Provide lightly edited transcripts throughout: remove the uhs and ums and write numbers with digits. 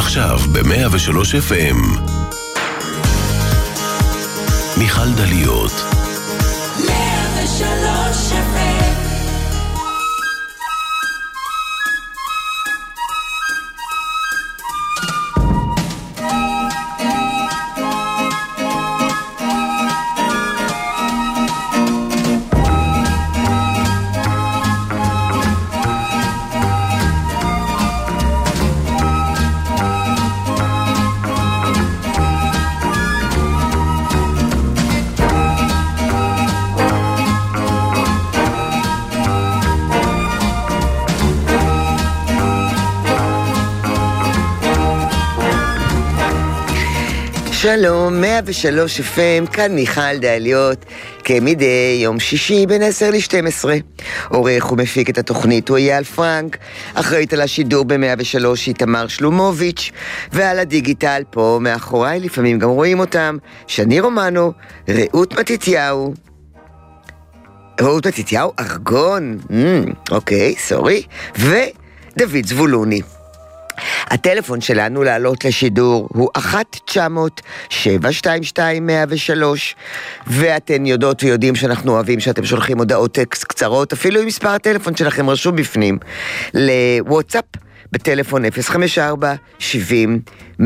עכשיו ב-103 FM מיכל דליות 103 FM. שלום, 103 FM, כאן מיכל דליות, כמדי יום שישי בין 10 ל-12. עורך ומפיק את התוכנית הוא אייל פרנק, אחראית על השידור ב-103 היא תמר שלומוביץ', ועל הדיגיטל פה מאחוריי, לפעמים גם רואים אותם, שני רומנו, רעות מתתיהו. רעות מתתיהו, ארגון, אוקיי, סורי, ודוד זבולוני. הטלפון שלנו לעלות לשידור הוא 1-900-722-103, ואתן יודעות ויודעים שאנחנו אוהבים שאתם שולחים הודעות טקסט קצרות, אפילו עם מספר הטלפון שלכם רשום בפנים, לוואטסאפ בטלפון 054-70-103-70.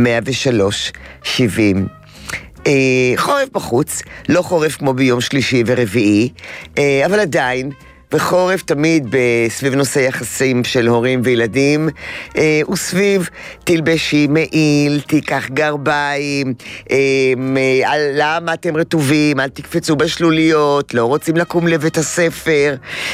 חורף בחוץ, לא חורף כמו ביום שלישי ורביעי, אבל עדיין, וחורף תמיד בסביב נושא יחסים של הורים וילדים, וסביב תלבשי מעיל, תיקח גרביים, למה אתם רטובים, אל תקפצו בשלוליות, לא רוצים לקום לבית הספר.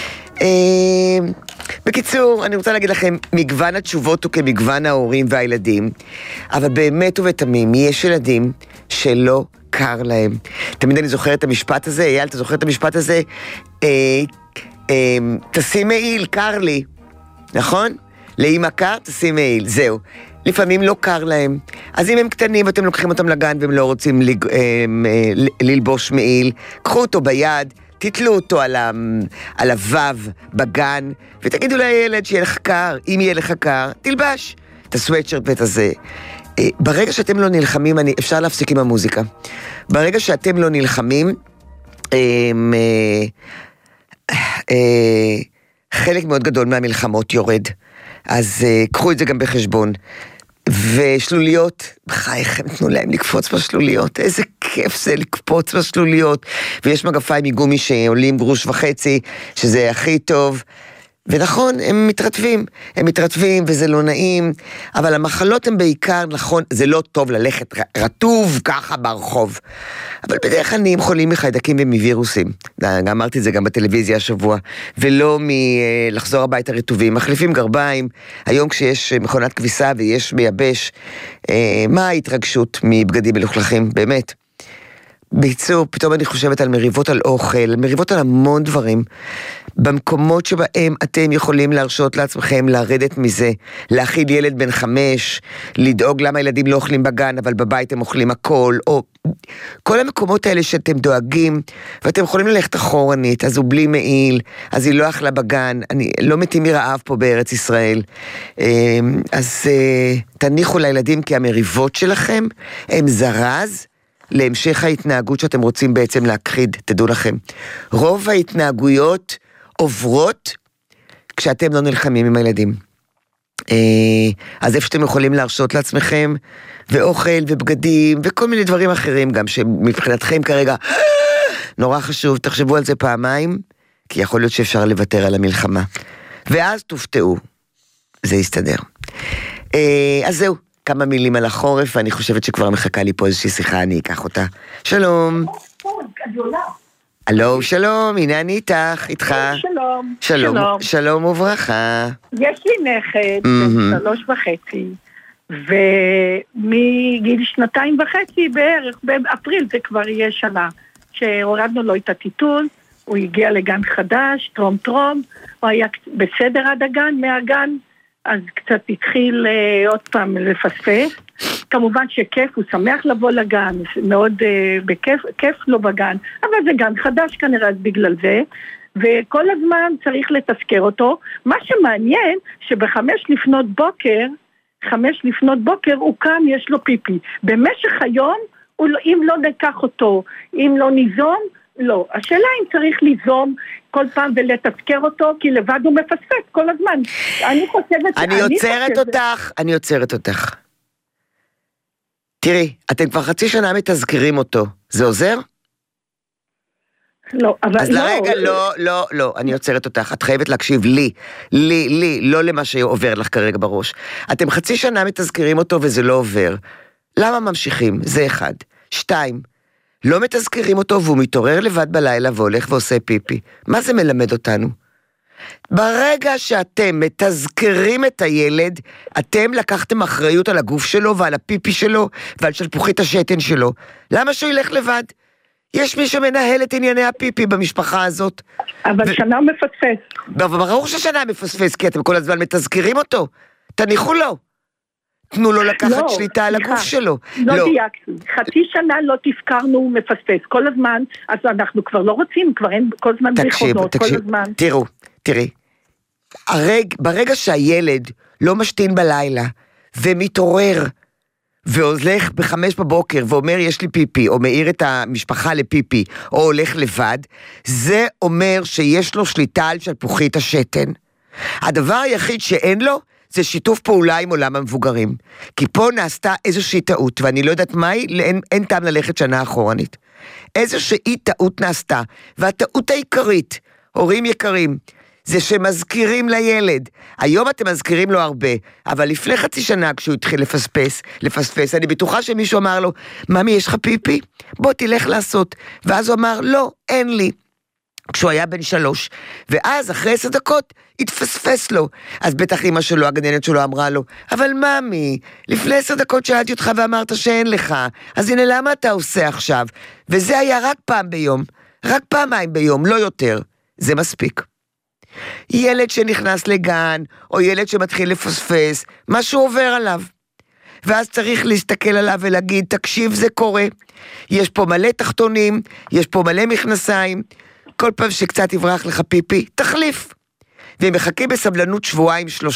בקיצור, אני רוצה להגיד לכם, מגוון התשובות הוא כמגוון ההורים והילדים, אבל באמת ובתמים, יש ילדים שלא קר להם. תמיד אני זוכרת את המשפט הזה, אייל, אתה זוכר את המשפט הזה? תשים מעיל, קר לי, נכון? לאמא קר, תשים מעיל, זהו. לפעמים לא קר להם. אז אם הם קטנים ואתם לוקחים אותם לגן והם לא רוצים ללבוש מעיל, קחו אותו ביד, תתלו אותו על הוו בגן, ותגידו לילד שיהיה לך קר, אם יהיה לך קר, תלבש את הסוויטשרט ואת הזה. ברגע שאתם לא נלחמים, אפשר להפסיק עם המוזיקה. ברגע שאתם לא נלחמים, חלק מאוד גדול מהמלחמות יורד, אז קחו את זה גם בחשבון. ושלוליות, בחייכם תנו להם לקפוץ בשלוליות, איזה כיף זה לקפוץ בשלוליות, ויש מגפיים מגומי שעולים 1.5 גרוש, שזה הכי טוב, ונכון, הם מתרטבים וזה לא נעים, אבל המחלות הן בעיקר, נכון, זה לא טוב ללכת רטוב ככה ברחוב, אבל בדרך כלל נהיים חולים מחיידקים ומווירוסים, אמרתי את זה גם בטלוויזיה השבוע, ולא מלחזור הביתה רטובים, מחליפים גרביים, היום כשיש מכונת כביסה ויש מייבש, מה ההתרגשות מבגדים מלוכלכים, באמת? ביצור, פתאום אני חושבת על מריבות על אוכל, מריבות על המון דברים, במקומות שבהם אתם יכולים להרשות לעצמכם לרדת מזה, להכיל ילד בן 5, לדאוג למה ילדים לא אוכלים בגן, אבל בבית הם אוכלים הכל, או כל המקומות האלה שאתם דואגים, ואתם יכולים ללכת אחורנית, אז הוא בלי מעיל, אז היא לא אכלה בגן, אני לא מתים מרעב פה בארץ ישראל, אז תניחו לילדים, כי המריבות שלכם הם זרז, להמשך ההתנהגות שאתם רוצים בעצם להכחיד, תדעו לכם. רוב ההתנהגויות עוברות כשאתם לא נלחמים עם הילדים. אז איפה שאתם יכולים להרשות לעצמכם, ואוכל ובגדים, וכל מיני דברים אחרים גם, שמבחינתכם כרגע נורא חשוב, תחשבו על זה פעמיים, כי יכול להיות שאפשר לוותר על המלחמה. ואז תופתעו, זה יסתדר. אז זהו. כמה מילים על החורף, ואני חושבת שכבר מחכה לי פה איזושהי שיחה, אני אקח אותה. שלום. הלו, שלום, הנה אני איתך. שלום. שלום וברכה. יש לי נכד, 3.5, ומגיל 2.5 בערך, באפריל זה כבר יהיה שנה, שהורדנו לו את הטיטול, הוא הגיע לגן חדש, טרום, הוא היה בסדר עד הגן, מהגן, אז קצת התחיל עוד פעם לפספס. כמובן שכיף, הוא שמח לבוא לגן, מאוד כיף לו בגן, אבל זה גן חדש כנראה בגלל זה, וכל הזמן צריך לתזכר אותו. מה שמעניין, שב5 לפנות בוקר, 5 לפנות בוקר, הוא קם, יש לו פיפי. במשך היום, אם לא ניקח אותו, אם לא ניזום, לא. השאלה אם צריך ליזום כל פעם ולתזכר אותו, כי לבד הוא מפספס כל הזמן. אני חושבת... אני עוצרת אותך. תראי, אתם כבר חצי שנה מתזכרים אותו. זה עוזר? לא, אבל אז לרגע, לא, אני עוצרת אותך. את חייבת להקשיב לי, לא למה שעובר לך כרגע בראש. אתם חצי שנה מתזכרים אותו וזה לא עובר. למה ממשיכים? זה 1. 2. לא מתזכרים אותו והוא מתעורר לבד בלילה והולך ועושה פיפי. מה זה מלמד אותנו? ברגע שאתם מתזכרים את הילד, אתם לקחתם אחריות על הגוף שלו ועל הפיפי שלו ועל שלפוחית השתן שלו. למה שהוא ילך לבד? יש מי שמנהל את ענייני הפיפי במשפחה הזאת. אבל שנה הוא מפספס. ברור ששנה מפספס, כי אתם כל הזמן מתזכרים אותו. תניחו לו. תנו לו לקחת שליטה על הגוף שלו. לא דייקתי. חצי שנה לא תזכרנו, הוא מפספס. כל הזמן, אז אנחנו כבר לא רוצים, כבר אין כל הזמן זיכרונות, כל הזמן. תראי. ברגע שהילד לא משתין בלילה, ומתעורר, והולך ב5 בבוקר, ואומר יש לי פיפי, או מאיר את המשפחה לפיפי, או הולך לבד, זה אומר שיש לו שליטה על שלפוחית השתן. הדבר היחיד שאין לו, זה שיתוף פעולה עם עולם המבוגרים. כי פה נעשתה איזושהי טעות, ואני לא יודעת מהי, אין טעם ללכת שנה אחורנית. איזושהי טעות נעשתה, והטעות העיקרית, הורים יקרים, זה שמזכירים לילד. היום אתם מזכירים לו הרבה, אבל לפני חצי שנה כשהוא התחיל לפספס, אני בטוחה שמישהו אמר לו, ממי יש לך פיפי? בוא תלך לעשות. ואז הוא אמר, לא, אין לי. כשהוא היה בן 3, ואז אחרי 10 דקות התפספס לו. אז בטח אמא שלו, הגננת שלו אמרה לו, אבל ממי, לפני 10 דקות שאלתי אותך ואמרת שאין לך, אז הנה למה אתה עושה עכשיו? וזה היה רק פעם ביום, רק פעמיים ביום, לא יותר. זה מספיק. ילד שנכנס לגן, או ילד שמתחיל לפספס, משהו עובר עליו. ואז צריך להסתכל עליו ולהגיד, תקשיב, זה קורה. יש פה מלא תחתונים, יש פה מלא מכנסיים, כל פעם שקצת יברח לך פיפי, תחליף. והם מחכים בסבלנות 2-3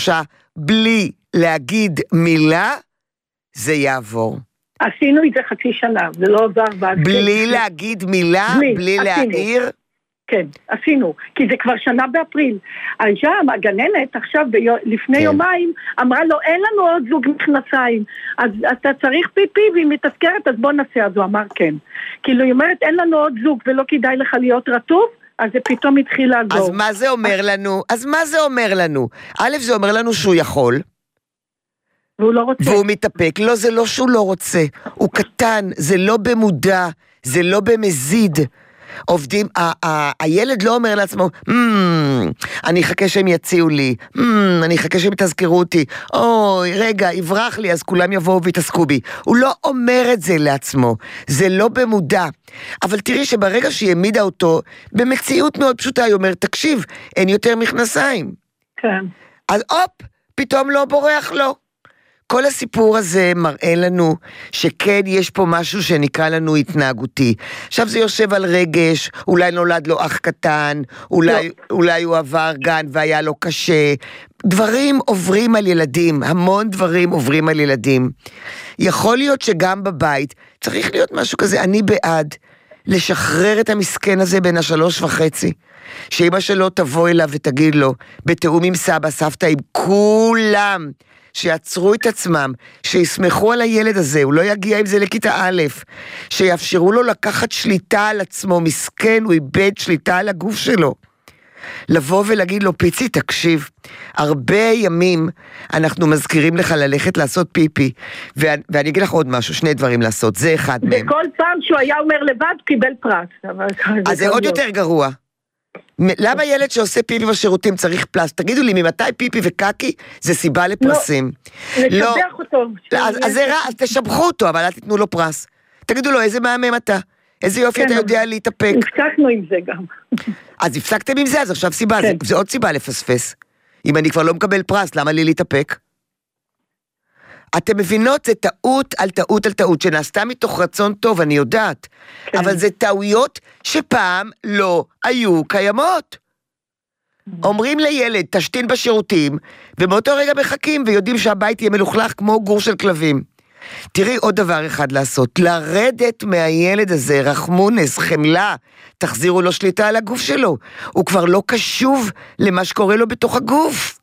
בלי להגיד מילה, זה יעבור. עשינו את זה חצי שנה, זה לא עבר. בלי להגיד מילה, בלי להעיר? כן, עשינו, כי זה כבר שנה באפריל. שם הגננת עכשיו לפני יומיים אמרה לו, אין לנו עוד זוג מכנסיים, אז אתה צריך פיפי והיא מתזכרת, אז בוא נעשה. אז הוא אמר כן. כאילו היא אומרת, אין לנו עוד זוג ולא כדאי לך להיות רטוב, אז זה פתאום התחיל לעזור. אז מה זה אומר לנו? א', זה אומר לנו שהוא יכול, והוא לא רוצה. והוא מתאפק. לא, זה לא שהוא לא רוצה. הוא קטן, זה לא במודע, זה לא במזיד. עובדים, הילד לא אומר לעצמו, אני אחכה שהם יציעו לי, אני אחכה שהם יתזכרו אותי, אוי, רגע, יברח לי, אז כולם יבואו ויתעסקו בי. הוא לא אומר את זה לעצמו, זה לא במודע. אבל תראי שברגע שהיא העמידה אותו, במציאות מאוד פשוטה, היא אומרת, תקשיב, אין יותר מכנסיים. כן. אז פתאום לא בורח לו. כל הסיפור הזה מראה לנו שכן יש פה משהו שנקרא לנו התנהגותי. עכשיו זה יושב על רגש, אולי נולד לו אח קטן, אולי הוא עבר גן והיה לו קשה. דברים עוברים על ילדים, המון דברים עוברים על ילדים. יכול להיות שגם בבית צריך להיות משהו כזה, אני בעד לשחרר את המסכן הזה בין 3.5, שאמא שלו תבוא אליו ותגיד לו, בתאום עם סבא, סבתא, עם כולם, שיעצרו את עצמם, שיסמכו על הילד הזה, הוא לא יגיע עם זה לכיתה א', שיאפשרו לו לקחת שליטה על עצמו, מסכן, הוא איבד שליטה על הגוף שלו. לבוא ולהגיד לו, פיצי, תקשיב, הרבה ימים אנחנו מזכירים לך ללכת לעשות פיפי, ואני אגיד לך עוד משהו, 2 דברים לעשות, זה אחד מהם. וכל פעם שהוא היה אומר לבד, קיבל פרס. אז זה עוד יותר גרוע. למה ילד שעושה פיפי בשירותים צריך פלס? תגידו לי, ממתי פיפי וקקי זה סיבה לפרסים? לשבח אותו. אז זה רע, אז תשבחו אותו, אבל אל תיתנו לו פרס. תגידו לו, איזה מהמם אתה? איזה יופי אתה יודע להתאפק? הפסקנו עם זה גם. אז הפסקתם עם זה, אז עכשיו סיבה, זה עוד סיבה לפספס. אם אני כבר לא מקבל פרס, למה לי להתאפק? אתם מבינות, זה טעות על טעות על טעות, שנעשתה מתוך רצון טוב, אני יודעת. אבל זה טעויות שפעם לא היו קיימות. אומרים לילד, תשתין בשירותים, ומאותו רגע מחכים, ויודעים שהבית יהיה מלוכלך כמו גור של כלבים. תראי עוד דבר אחד לעשות, לרדת מהילד הזה, רחמונס, חמלה, תחזירו לו שליטה על הגוף שלו, הוא כבר לא קשוב למה שקורה לו בתוך הגוף.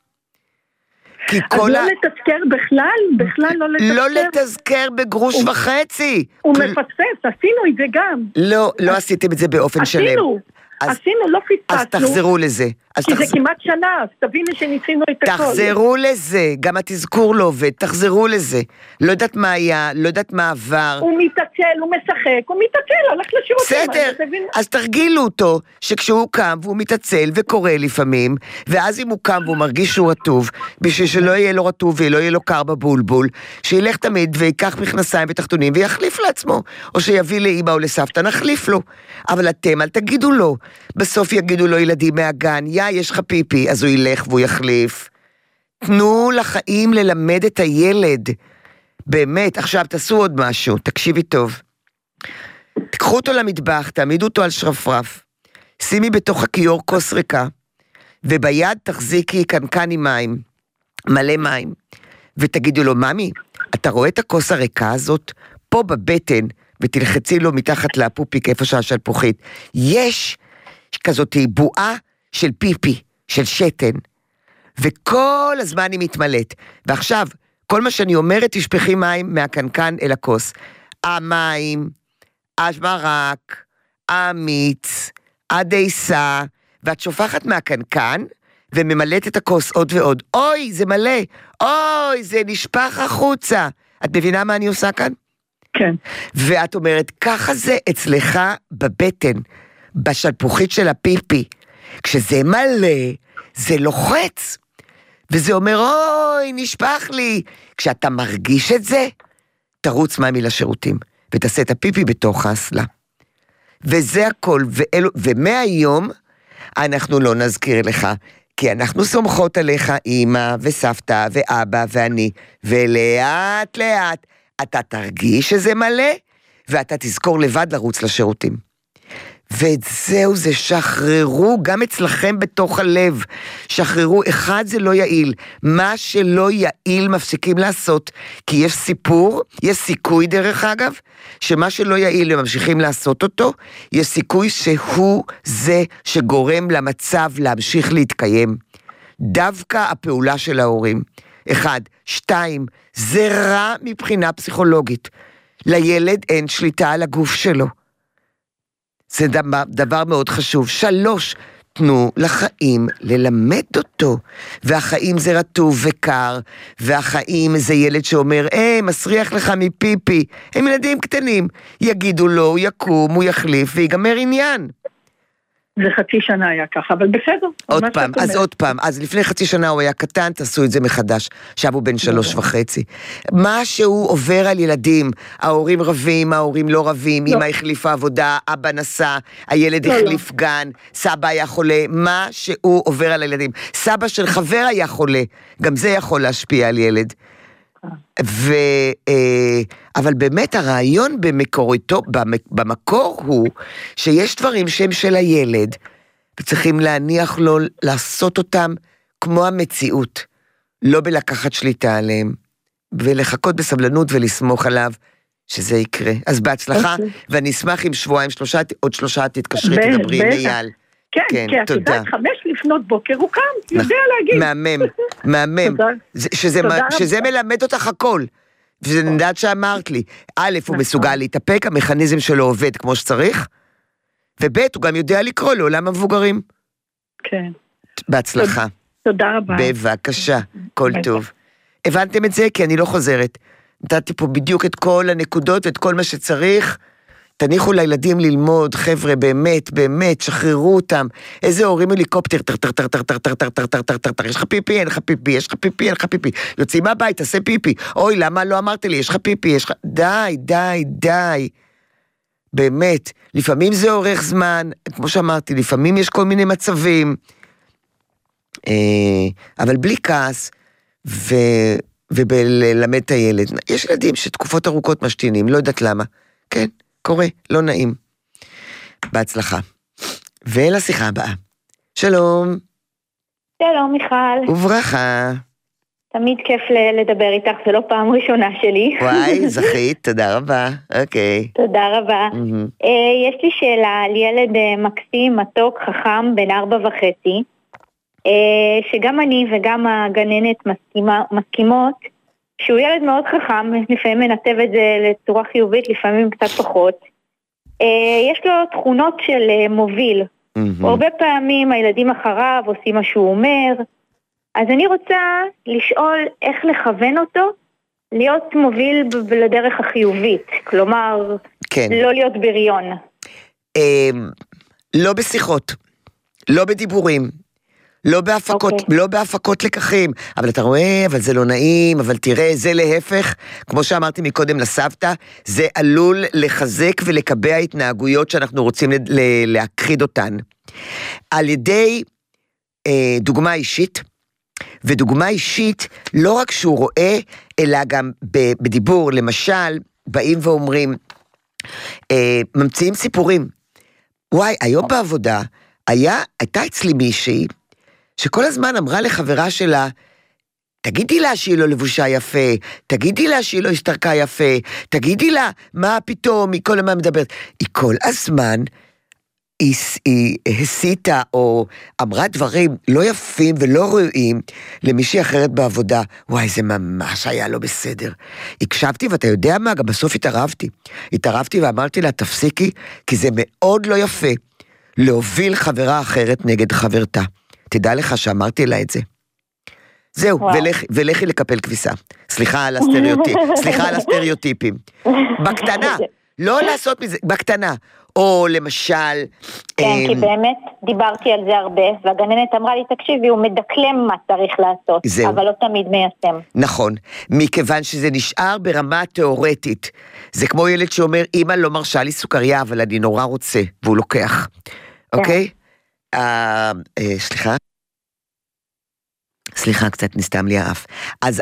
אז לא לתזכר בכלל לא לתזכר. לא לתזכר בגרוש וחצי. הוא מפספס, עשינו את זה גם. לא עשיתם את זה באופן שלם. עשינו, לא פספסנו. אז תחזרו לזה. כי זה כמעט שנה, אז תביני שניסינו את הכל. תחזרו לזה, גם התזכור לא עובד, תחזרו לזה. לא יודעת מה היה, לא יודעת מה עבר. הוא מתעצל, הוא משחק, הוא מתעצל, הולך לשירותים. בסדר, אז תרגילו אותו, שכשהוא קם והוא מתעצל וקורא לפעמים, ואז אם הוא קם והוא מרגיש שהוא רטוב, בשביל שלא יהיה לו רטוב ולא יהיה לו קר בבולבול, שילך תמיד ויקח מכנסיים ותחתונים ויחליף לעצמו, או שיביא לאמא או לסבתא, נחליף לו. אבל אתם, אל תגידו לו. בסוף יגידו לו ילדים מהגן, יש לך פיפי, אז הוא ילך והוא יחליף. תנו לחיים ללמד את הילד. באמת, עכשיו תעשו עוד משהו, תקשיבי טוב. תקחו אותו למטבח, תעמידו אותו על שרפרף, שימי בתוך הכיור כוס ריקה, וביד תחזיקי קנקן עם מים, מלא מים, ותגידו לו, ממי, אתה רואה את הכוס הריקה הזאת? פה בבטן, ותלחצי לו מתחת לפופיק, איפה שהשלפוחית, יש כזאת בועה של פיפי, של שתן, וכל הזמן היא מתמלאת. ועכשיו, כל מה שאני אומרת, תשפכי מים מהקנקן אל הכוס. המים, המרק, המיץ, הדייסה, ואת שופכת מהקנקן, וממלאת את הכוס עוד ועוד. אוי, זה מלא, אוי, זה נשפך החוצה. את מבינה מה אני עושה כאן? כן. ואת אומרת, ככה זה אצלך בבטן, בשלפוחית של הפיפי. כשזה מלא, זה לוחץ. וזה אומר, אוי, נשפך לי. כשאתה מרגיש את זה, תרוץ ממי לשירותים, ותעשה את הפיפי בתוך האסלה. וזה הכל, ומהיום, אנחנו לא נזכיר לך, כי אנחנו סומכות עליך, אמא וסבתא ואבא ואני, ולאט לאט, אתה תרגיש שזה מלא, ואתה תזכור לבד לרוץ לשירותים. ואת זהו זה, שחררו גם אצלכם בתוך הלב, שחררו, אחד זה לא יעיל, מה שלא יעיל מפסיקים לעשות, כי יש סיפור, יש סיכוי דרך אגב, שמה שלא יעיל וממשיכים לעשות אותו, יש סיכוי שהוא זה שגורם למצב להמשיך להתקיים, דווקא הפעולה של ההורים, 1, 2, זה רע מבחינה פסיכולוגית, לילד אין שליטה על הגוף שלו, זה דבר מאוד חשוב. 3, תנו לחיים ללמד אותו. והחיים זה רטוב וקר, והחיים זה ילד שאומר, מסריח לך מפיפי. הם ילדים קטנים. יגידו לו, הוא יקום, הוא יחליף, ויגמר עניין. זה חצי שנה היה ככה, אבל בסדר. עוד פעם, אז לפני חצי שנה הוא היה קטן, תעשו את זה מחדש, עכשיו הוא בן 3.5. מה שהוא עובר על ילדים, ההורים רבים, ההורים לא רבים, אמא החליפה עבודה, אבא נסע, הילד החליף גן, סבא היה חולה, מה שהוא עובר על הילדים. סבא של חבר היה חולה, גם זה יכול להשפיע על ילד. אבל באמת הרעיון במקור הוא שיש דברים שהם של הילד וצריכים להניח לו לעשות אותם כמו המציאות, לא בלקחת שליטה עליהם ולחכות בסבלנות ולסמוך עליו שזה יקרה. אז בהצלחה, ואני אשמח אם שבועיים, עוד 3 תתקשרי, תדברי עם אייל. כן, כי את יודעת, 5 לפנות בוקר הוא קם, יודע להגיד. מהמם, שזה מלמד אותך הכל, וזה נדעת שאמרת לי, א', הוא מסוגל להתאפק, המכניזם שלו עובד כמו שצריך, וב', הוא גם יודע לקרוא לעולם המבוגרים. כן. בהצלחה. תודה רבה. בבקשה, כל טוב. הבנתם את זה? כי אני לא חוזרת. נתתי פה בדיוק את כל הנקודות ואת כל מה שצריך, תניחו לילדים ללמוד, חבר'ה, באמת, באמת, שחררו אותם. איזה הורים הליקופטר, יש לך פיפי, אין לך פיפי, יש לך פיפי, אין לך פיפי. יוצאים מהבית, תעשה פיפי. אוי, למה לא אמרת לי, יש לך פיפי, יש לך... די. באמת, לפעמים זה אורך זמן, כמו שאמרתי, לפעמים יש כל מיני מצבים, אבל בלי כעס, ובלמד את הילד. יש ילדים שתקופות ארוכות משתינים, לא יודעת למה. כן? קורה, לא נעים. בהצלחה. ולשיחה הבאה. שלום. שלום מיכל. וברכה. תמיד כיף לדבר איתך, זה לא פעם ראשונה שלי. וואי, זכית, תודה רבה. אוקיי. תודה רבה. יש לי שאלה על ילד מקסים, מתוק, חכם, בן 4.5, שגם אני וגם הגננת מסכימות שהוא ילד מאוד חכם, לפעמים מנתב את זה לצורה חיובית, לפעמים קצת פחות. יש לו תכונות של מוביל. הרבה פעמים הילדים אחריו עושים מה שהוא אומר, אז אני רוצה לשאול איך לכוון אותו להיות מוביל לדרך החיובית, כלומר, כן. לא להיות בריון. לא בשיחות, לא בדיבורים, לא בהפקות, לא בהפקות לקחים, אבל אתה רואה, אבל זה לא נעים, אבל תראה, זה להפך, כמו שאמרתי מקודם לסבתא, זה עלול לחזק ולקבע התנהגויות שאנחנו רוצים להכחיד אותן. על ידי דוגמה אישית, ודוגמה אישית לא רק שהוא רואה, אלא גם בדיבור, למשל, באים ואומרים, ממציאים סיפורים. וואי, היום בעבודה, הייתה אצלי מישהי, שכל הזמן אמרה לחברה שלה, תגידי לה שהיא לא לבושה יפה, תגידי לה שהיא לא השתרקה יפה, תגידי לה מה פתאום, היא כל הזמן מדברת. היא כל הזמן היא הסיטה או אמרה דברים לא יפים ולא ראויים למישהי אחרת בעבודה. וואי, זה ממש היה לא בסדר. הקשבתי ואתה יודע מה, גם בסוף התערבתי ואמרתי לה, תפסיקי, כי זה מאוד לא יפה להוביל חברה אחרת נגד חברתה. תדע לך שאמרתי לה את זה. זהו, ולכי לקפל כביסה. סליחה על הסטריאוטיפים. בקטנה, לא לעשות מזה, בקטנה. או למשל... כן, כי באמת דיברתי על זה הרבה, והגננת אמרה לי, תקשיבי, הוא מדקלם מה צריך לעשות, זהו. אבל לא תמיד מיישם. נכון, מכיוון שזה נשאר ברמה תיאורטית. זה כמו ילד שאומר, אמא לא מרשה לי סוכריה, אבל אני נורא רוצה, והוא לוקח. כן. אוקיי? סליחה, קצת נסתם לי האף. אז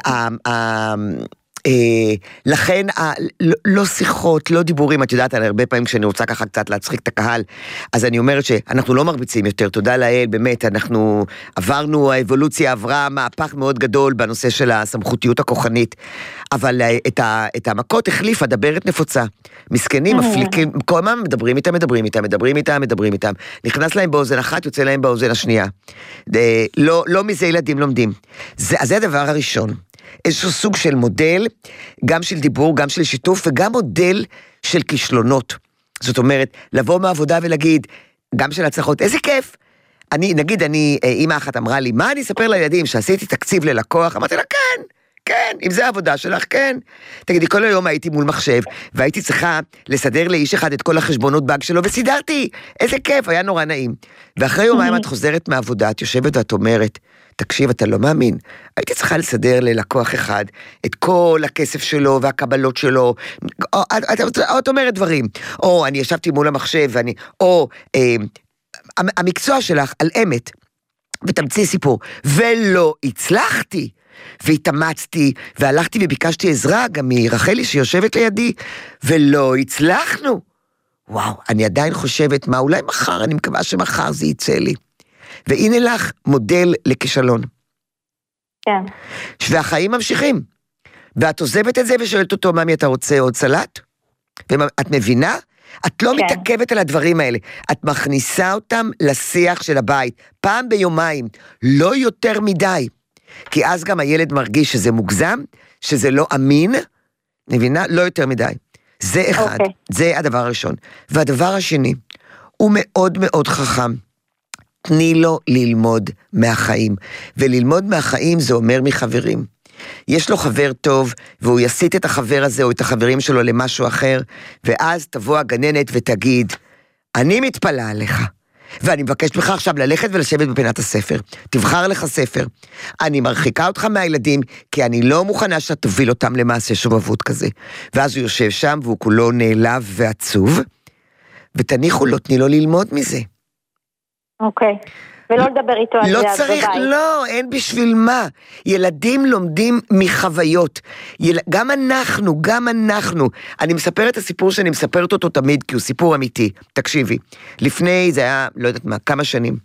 לכן, לא שיחות, לא דיבורים, את יודעת, הרבה פעמים כשאני רוצה ככה קצת להצחיק את הקהל, אז אני אומרת שאנחנו לא מרביצים יותר, תודה לאל, באמת, אנחנו עברנו, האבולוציה עברה מהפך מאוד גדול בנושא של הסמכותיות הכוחנית, אבל את המכות החליפה דברת נפוצה, מסכנים, מפליקים, כל מה מדברים איתם, נכנס להם באוזן אחת, יוצא להם באוזן השנייה, לא מזה ילדים לומדים, אז זה הדבר הראשון. איזשהו סוג של מודל, גם של דיבור, גם של שיתוף, וגם מודל של כישלונות. זאת אומרת, לבוא מהעבודה ולהגיד, גם של הצלחות, איזה כיף. נגיד, אמא אחת אמרה לי, מה אני אספר לילדים שעשיתי תקציב ללקוח? אמרתי לה, כן, אם זה העבודה שלך, כן. תגידי, כל היום הייתי מול מחשב, והייתי צריכה לסדר לאיש אחד את כל החשבונות באג שלו, וסידרתי, איזה כיף, היה נורא נעים. ואחרי יומיים את חוזרת מהעבודה, את יושבת ואת אומרת, תקשיב, אתה לא מאמין, הייתי צריכה לסדר ללקוח אחד את כל הכסף שלו והקבלות שלו, את אומרת דברים, או אני ישבתי מול המחשב, או המקצוע שלך על אמת, ותמציא סיפור, ולא הצלחתי, והתאמצתי, והלכתי וביקשתי עזרה, גם מרחלי שיושבת לידי, ולא הצלחנו. וואו, אני עדיין חושבת, מה אולי מחר, אני מקווה שמחר זה יצא לי. והנה לך מודל לכישלון. כן. והחיים ממשיכים. ואת עוזבת את זה ושואלת אותו, ממי, אתה רוצה עוד סלט? ואת מבינה? את לא מתעכבת על הדברים האלה. את מכניסה אותם לשיח של הבית. פעם ביומיים. לא יותר מדי. כי אז גם הילד מרגיש שזה מוגזם, שזה לא אמין. מבינה? לא יותר מדי. זה אחד. זה הדבר הראשון. והדבר השני, הוא מאוד מאוד חכם. תני לו ללמוד מהחיים, וללמוד מהחיים זה אומר מחברים. יש לו חבר טוב, והוא יסיט את החבר הזה או את החברים שלו למשהו אחר, ואז תבוא הגננת ותגיד, אני מתפלאה עליך, ואני מבקשת ממך עכשיו ללכת ולשבת בפינת הספר, תבחר לך ספר, אני מרחיקה אותך מהילדים, כי אני לא מוכנה שאתה תוביל אותם למעשה שובבות כזה, ואז הוא יושב שם, והוא כולו נעלב ועצוב, ותניחו לו, תני לו ללמוד מזה. אוקיי, ולא לדבר איתו על זה. לא צריך, לא, אין בשביל מה. ילדים לומדים מחוויות. גם אנחנו. אני מספר את הסיפור שאני מספרת אותו תמיד, כי הוא סיפור אמיתי. תקשיבי, לפני, זה היה, לא יודעת מה, כמה שנים.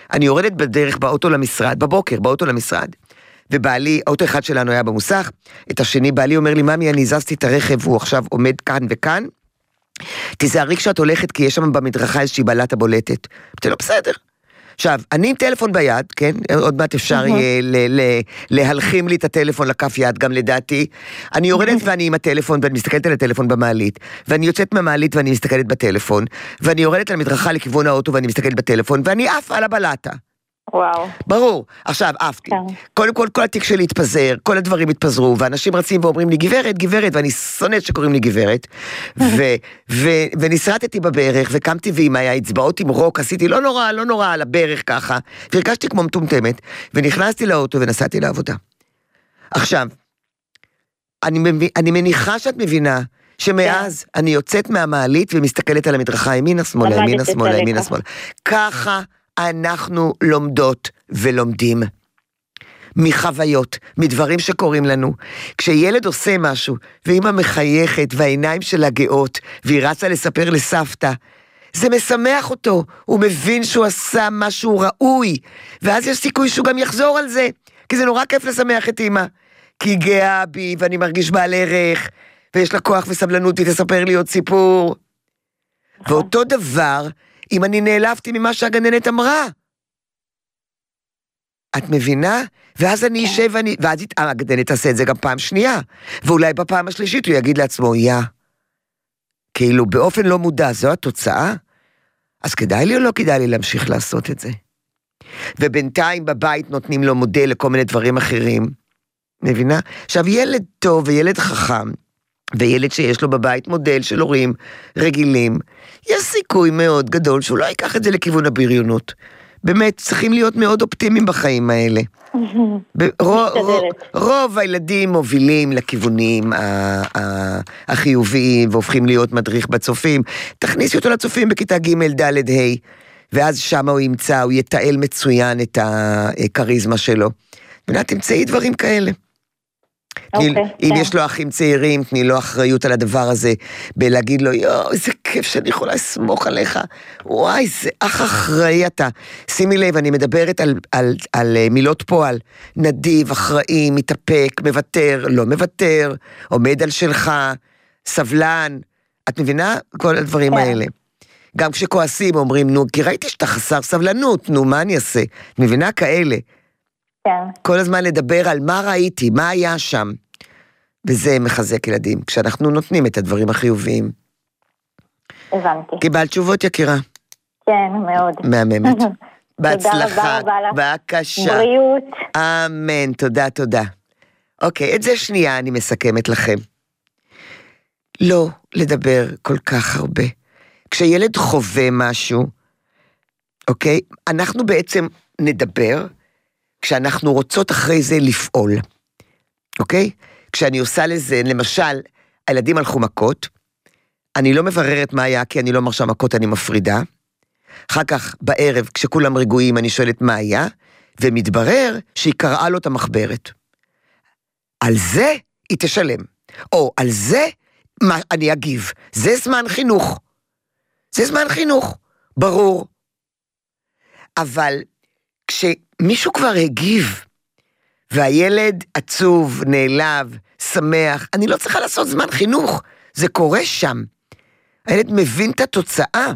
אני יורדת בדרך באוטו למשרד, בבוקר, באוטו למשרד, ובעלי, אוטו אחד שלנו היה במוסך, את השני, בעלי אומר לי, ממי, אני הזזתי את הרכב, הוא עכשיו עומד כאן וכאן, תזהרי כשאת הולכת, כי יש שם במדרכה איזושהי בלטה בולטת. אמרתי לו, בסדר. עכשיו, אני עם טלפון ביד, כן? עוד מעט אפשר יהיה להלחים לי את הטלפון לכף יד, גם לדעתי. אני יורדת ואני עם הטלפון, ואני מסתכלת על הטלפון במעלית, ואני יוצאת מהמעלית ואני מסתכלת בטלפון, ואני יורדת על המדרכה לכיוון האוטו ואני מסתכלת בטלפון, ואני עף על הבלטה. וואו. ברור, עכשיו עפתי. קודם כל התיק שלי התפזר, כל הדברים התפזרו, ואנשים רצים ואומרים לי, גברת, ואני שונאת שקוראים לי גברת, ונסרטתי בברך, וקמתי ועם האצבעות עם רוק, עשיתי לא נורא על הברך ככה, והרגשתי כמו מטומטמת, ונכנסתי לאוטו ונסעתי לעבודה. עכשיו, אני מניחה שאת מבינה, שמאז אני יוצאת מהמעלית ומסתכלת על המדרכה, ימינה שמאלה. ככה אנחנו לומדות ולומדים מחוויות, מדברים שקורים לנו. כשילד עושה משהו, ואמא מחייכת, והעיניים שלה גאות, והיא רצה לספר לסבתא, זה משמח אותו, הוא מבין שהוא עשה משהו ראוי, ואז יש סיכוי שהוא גם יחזור על זה, כי זה נורא כיף לשמח את אמא, כי היא גאה בי, ואני מרגיש בעל ערך, ויש לה כוח וסבלנות, היא תספר לי עוד סיפור. ואותו דבר, אם אני נעלבתי ממה שהגננת אמרה. את מבינה? ואז אני אשב, ואז הגננת תעשה את זה גם פעם שנייה, ואולי בפעם השלישית הוא יגיד לעצמו, כאילו באופן לא מודע, זו התוצאה, אז כדאי לי או לא כדאי לי להמשיך לעשות את זה? ובינתיים בבית נותנים לו מודל לכל מיני דברים אחרים, מבינה? עכשיו ילד טוב וילד חכם, וילד שיש לו בבית מודל של הורים רגילים, יש סיכוי מאוד גדול שהוא לא ייקח את זה לכיוון הבריונות. באמת, צריכים להיות מאוד אופטימיים בחיים האלה. רוב הילדים מובילים לכיוונים החיוביים, והופכים להיות מדריך בצופים. תכניסי אותו לצופים בכיתה ג' ד' ה', ואז שם הוא ימצא, הוא יתעל מצוין את הקריזמה שלו. תמצאי דברים כאלה. אם יש לו אחים צעירים, תני לו אחריות על הדבר הזה, בלהגיד לו, איזה כיף שאני יכולה לסמוך עליך, וואי, זה אח אחראי אתה. שימי לב, אני מדברת על מילות פועל, נדיב, אחראי, מתאפק, מוותר, לא מוותר, עומד על שלך, סבלן, את מבינה? כל הדברים האלה. גם כשכועסים אומרים, כי ראיתי שאתה חסר סבלנות, מה אני אעשה? את מבינה? כאלה. כל הזמן לדבר על מה ראיתי, מה היה שם, וזה מחזק ילדים, כשאנחנו נותנים את הדברים החיוביים. הבנתי. קיבלת תשובות, יקירה? כן, מאוד. מהממת. בהצלחה, תודה רבה לך. בבקשה. בריאות. אמן, תודה. אוקיי, את זה שנייה אני מסכמת לכם. לא לדבר כל כך הרבה. כשילד חווה משהו, אוקיי, אנחנו בעצם נדבר, כשאנחנו רוצות אחרי זה לפעול, אוקיי? כשאני עושה לזה, למשל, הילדים הלכו מכות, אני לא מבררת מה היה, כי אני לא מרשה מכות, אני מפרידה. אחר כך, בערב, כשכולם רגועים, אני שואלת מה היה, ומתברר שהיא קראה לו את המחברת. על זה היא תשלם. או על זה אני אגיב. זה זמן חינוך. זה זמן חינוך, ברור. אבל כשמישהו כבר הגיב, והילד עצוב, נעלב, שמח, אני לא צריכה לעשות זמן חינוך, זה קורה שם. הילד מבין את התוצאה.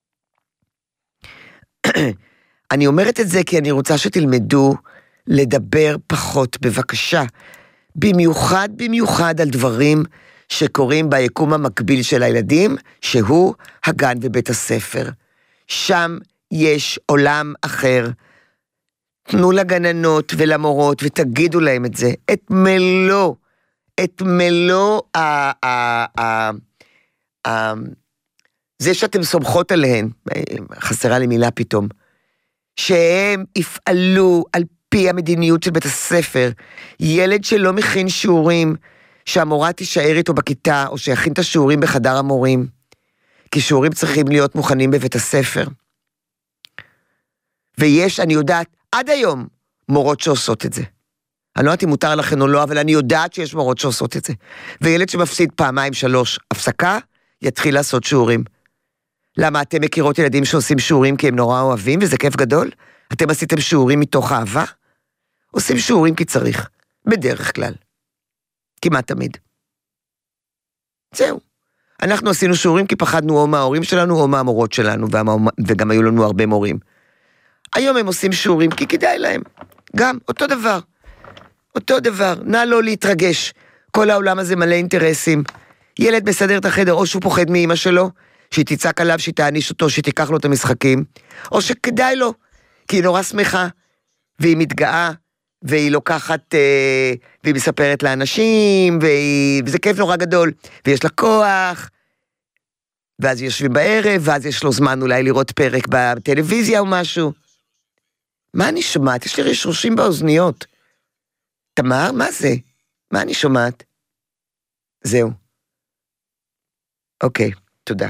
אני אומרת את זה כי אני רוצה שתלמדו לדבר פחות, בבקשה. במיוחד על דברים שקורים ביקום המקביל של הילדים, שהוא הגן ובית הספר. שם יש עולם אחר. תנו לגננות ולמורות ותגידו להם את זה. את מלוא זה שאתם סומכות עליהן, חסרה לי מילה פתאום, שהם יפעלו על פי המדיניות של בית הספר. ילד שלא מכין שיעורים, שהמורה תישאר איתו בכיתה, או שיכין את השיעורים בחדר המורים, כי שיעורים צריכים להיות מוכנים בבית הספר. ויש, אני יודעת, עד היום, מורות שעושות את זה. אני לא יודעת אם מותר לכן או לא, אבל אני יודעת שיש מורות שעושות את זה. וילד שמפסיד 2-3 הפסקה, יתחיל לעשות שיעורים. למה אתם מכירות ילדים שעושים שיעורים כי הם נורא אוהבים, וזה כיף גדול? אתם עשיתם שיעורים מתוך אהבה? עושים שיעורים כי צריך, בדרך כלל. כמעט תמיד. זהו. אנחנו עשינו שיעורים כי פחדנו או מההורים שלנו או מהמורות שלנו, וגם היו לנו הרבה מורים. היום הם עושים שיעורים כי כדאי להם. גם, אותו דבר. אותו דבר. נא לא להתרגש. כל העולם הזה מלא אינטרסים. ילד מסדר את החדר, או שהוא פוחד מאמא שלו, שהיא תצעק עליו, שהיא תעניש אותו, שהיא תיקח לו את המשחקים, או שכדאי לו, כי היא נורא שמחה, והיא מתגאה, והיא לוקחת, והיא מספרת לאנשים, וזה כיף נורא גדול, ויש לה כוח, ואז יושבים בערב, ואז יש לו זמן אולי לראות פרק בטלוויזיה או משהו. מה אני שומעת? יש לי רשרושים באוזניות. תמר, מה זה? מה אני שומעת? זהו. אוקיי, תודה.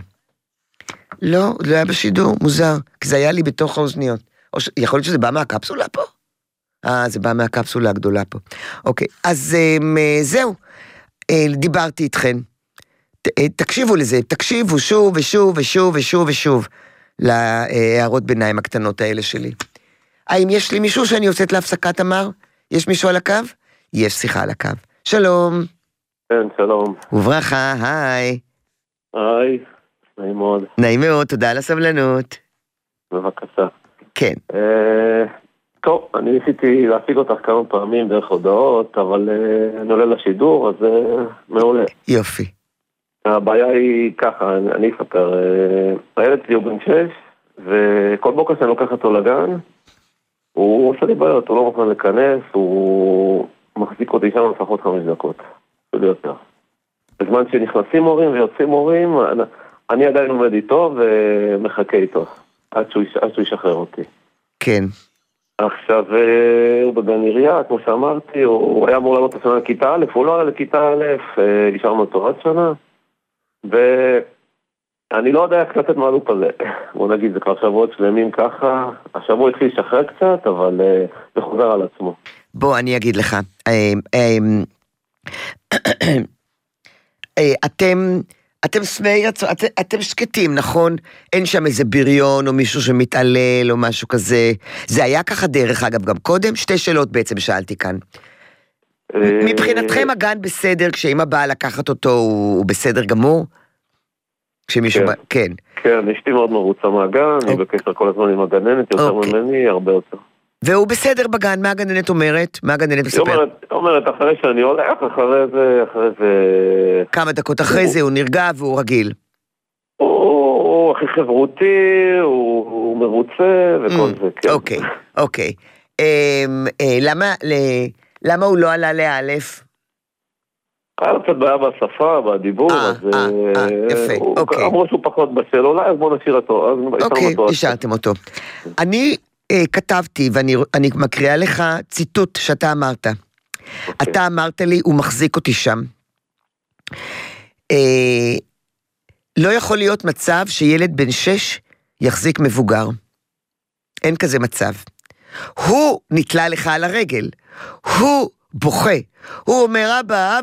לא, זה היה בשידור, מוזר, כי זה היה לי בתוך האוזניות. יכול להיות שזה בא מהקפסולה פה? זה בא מהקפסולה הגדולה פה. אוקיי, אז זהו, דיברתי איתכן. תקשיבו לזה, תקשיבו שוב ושוב ושוב ושוב ושוב להערות ביניים הקטנות האלה שלי. האם יש לי מישהו שאני יוצאת להפסקת אמר? יש מישהו על הקו? יש שיחה על הקו. שלום. כן, שלום. וברכה, היי. היי, נעים מאוד. נעים מאוד, תודה על הסבלנות. בבקשה. כן. טוב, אני ניסיתי להשיג אותך כמה פעמים דרך הודעות, אבל אני עולה לשידור, אז מעולה. יופי. הבעיה היא ככה, אני אספר. הילד שלי הוא בן 6, וכל בוקר שאני לוקח אותו לגן, הוא עושה לי בעיות, הוא לא מוכן להיכנס, הוא מחזיק אותי שם לפחות 5 דקות, אפילו יותר. בזמן שנכנסים הורים ויוצאים הורים, אני עדיין עומד איתו ומחכה איתו, עד שהוא ישחרר אותי. כן. עכשיו, הוא בגן עירייה, כמו שאמרתי, הוא היה אמור לעלות השנה לכיתה א', הוא לא עלה לכיתה א', נשארנו אותו עד שנה, ואני לא יודע איך לתת מהלופ הזה. בוא נגיד, זה כבר שבועות שלמים ככה, השבוע התחיל לשחרר קצת, אבל זה חוזר על עצמו. בוא, אני אגיד לך, אתם שמי רצון, אתם שקטים, נכון? אין שם איזה בריון או מישהו שמתעלל או משהו כזה. זה היה ככה דרך אגב גם קודם? 2 שאלות בעצם שאלתי כאן. מבחינתכם הגן בסדר, כשאמא באה לקחת אותו הוא בסדר גמור? כשמישהו בא, כן. כן, אשתי מאוד מרוצה מהגן, אני בקשר כל הזמן עם הגננת, יותר ממני, הרבה יותר. והוא בסדר בגן, מה הגננת אומרת? מה הגננת מספרת? היא אומרת, אחרי שאני הולך, אחרי זה... כמה דקות אחרי זה הוא נרגע והוא רגיל. הוא הכי חברותי, הוא מרוצה וכל זה, כן. אוקיי. למה הוא לא עלה לאלף? היה לו קצת בעיה בשפה, בדיבור, אז... יפה, אוקיי. אמרו שהוא פחות בשל, אולי, אז בואו נשאיר אותו. אוקיי, השארתם אותו. אני... כתבתי, ואני מקריאה לך ציטוט שאתה אמרת. אתה אמרת לי, הוא מחזיק אותי שם. לא יכול להיות מצב שילד בן 6 יחזיק מבוגר. אין כזה מצב. הוא נתלה לך על הרגל. הוא בוכה. הוא אומר, אבא,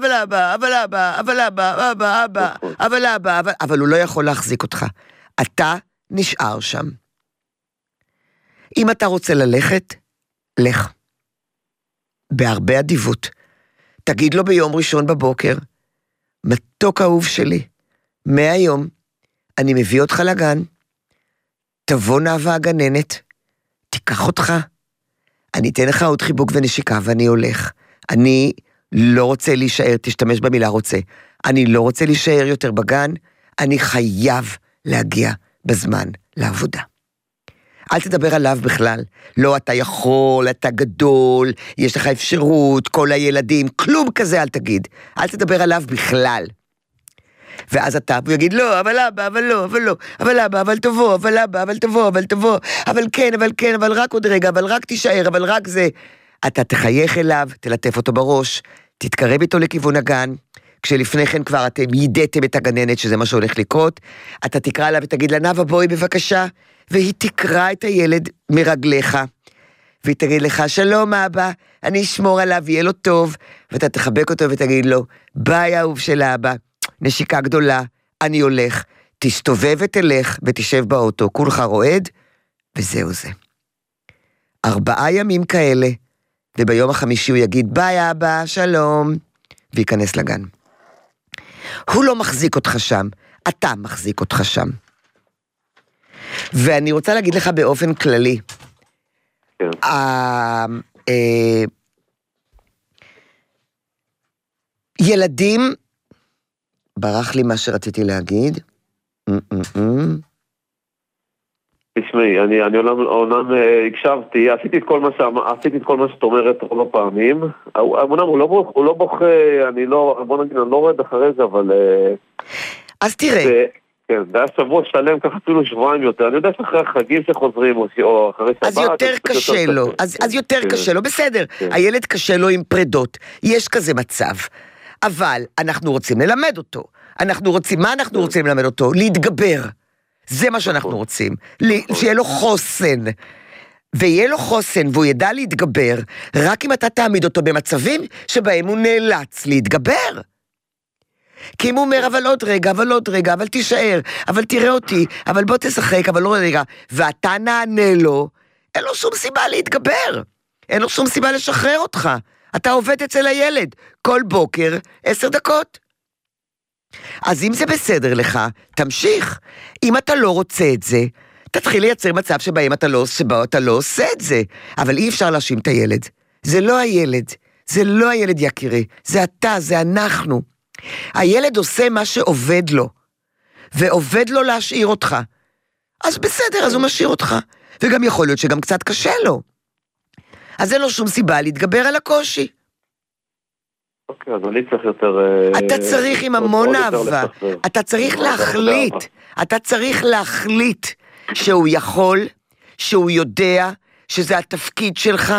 אבל הוא לא יכול להחזיק אותך. אתה נשאר שם. אם אתה רוצה ללכת, לך. בהרבה אדיבות. תגיד לו ביום ראשון בבוקר, מתוק אהוב שלי, מהיום אני מביא אותך לגן, תבוא נאווה הגננת, תיקח אותך, אני אתן לך עוד חיבוק ונשיקה ואני הולך. אני לא רוצה להישאר, תשתמש במילה רוצה, אני לא רוצה להישאר יותר בגן, אני חייב להגיע בזמן לעבודה. אל תדבר עליו בכלל. לא, אתה יכול, אתה גדול, יש לך אפשרות, כל הילדים, כלום כזה אל תגיד. אל תדבר עליו בכלל. ואז אתה, הוא יגיד, לא, אבל אבא, אבל לא, אבל לא, אבל אבא, אבל תבוא, אבל אבא, אבל תבוא, אבל תבוא, אבל כן, אבל רק עוד רגע, אבל רק תישאר, אבל רק זה. אתה תחייך אליו, תלטף אותו בראש, תתקרב איתו לכיוון הגן, כשלפני כן כבר אתם ידעתם את הגננת שזה מה שהולך לקרות, אתה תקרא לה ותגיד לה, נאווה בואי בבקשה, והיא תקרא את הילד מרגליך, והיא תגיד לך, שלום אבא, אני אשמור עליו, יהיה לו טוב, ואתה תחבק אותו ותגיד לו, ביי אהוב של אבא, נשיקה גדולה, אני הולך, תסתובב ותלך ותשב באוטו, כולך רועד, וזהו זה. 4 ימים כאלה, וביום החמישי הוא יגיד, ביי אבא, שלום, וייכנס לגן. הוא לא מחזיק אותך שם, אתה מחזיק אותך שם. ואני רוצה להגיד לך באופן כללי, כן. ילדים, ברח לי מה שרציתי להגיד, תשמעי, אני אומנם הקשבתי, עשיתי את כל מה שאת אומרת רוב הפעמים, אומנם הוא לא בוכה, בוא נגיד, אני לא רואה אחרי זה, אבל... אז תראה. כן, זה היה שבוע שלם, ככה אפילו שבועיים יותר, אני יודע שאחרי החגים שחוזרים, או אחרי שבת... אז יותר קשה לו, אז יותר קשה לו, בסדר, הילד קשה לו עם פרדות, יש כזה מצב, אבל אנחנו רוצים ללמד אותו, מה אנחנו רוצים ללמד אותו? להתגבר. זה מה שאנחנו רוצים, שיהיה לו חוסן, ויהיה לו חוסן, והוא ידע להתגבר, רק אם אתה תעמיד אותו במצבים שבהם הוא נאלץ להתגבר. כי אם הוא אומר, אבל עוד רגע, אבל תישאר, אבל תראה אותי, אבל בוא תשחק, אבל לא רגע, ואתה נענה לו, אין לו שום סיבה להתגבר, אין לו שום סיבה לשחרר אותך, אתה עובד אצל הילד, כל בוקר 10 דקות. אז אם זה בסדר לך, תמשיך. אם אתה לא רוצה את זה, תתחיל לייצר מצב שבו אתה לא עושה את זה. אבל אי אפשר להאשים את הילד. זה לא הילד. זה לא הילד יקירי. זה אתה, זה אנחנו. הילד עושה מה שעובד לו. ועובד לו להשאיר אותך. אז בסדר, אז הוא משאיר אותך. וגם יכול להיות שגם קצת קשה לו. אז אין לו שום סיבה להתגבר על הקושי. אוקיי, אז אני צריך יותר... אתה צריך עם המון אהבה, אתה צריך להחליט שהוא יכול, שהוא יודע, שזה התפקיד שלך,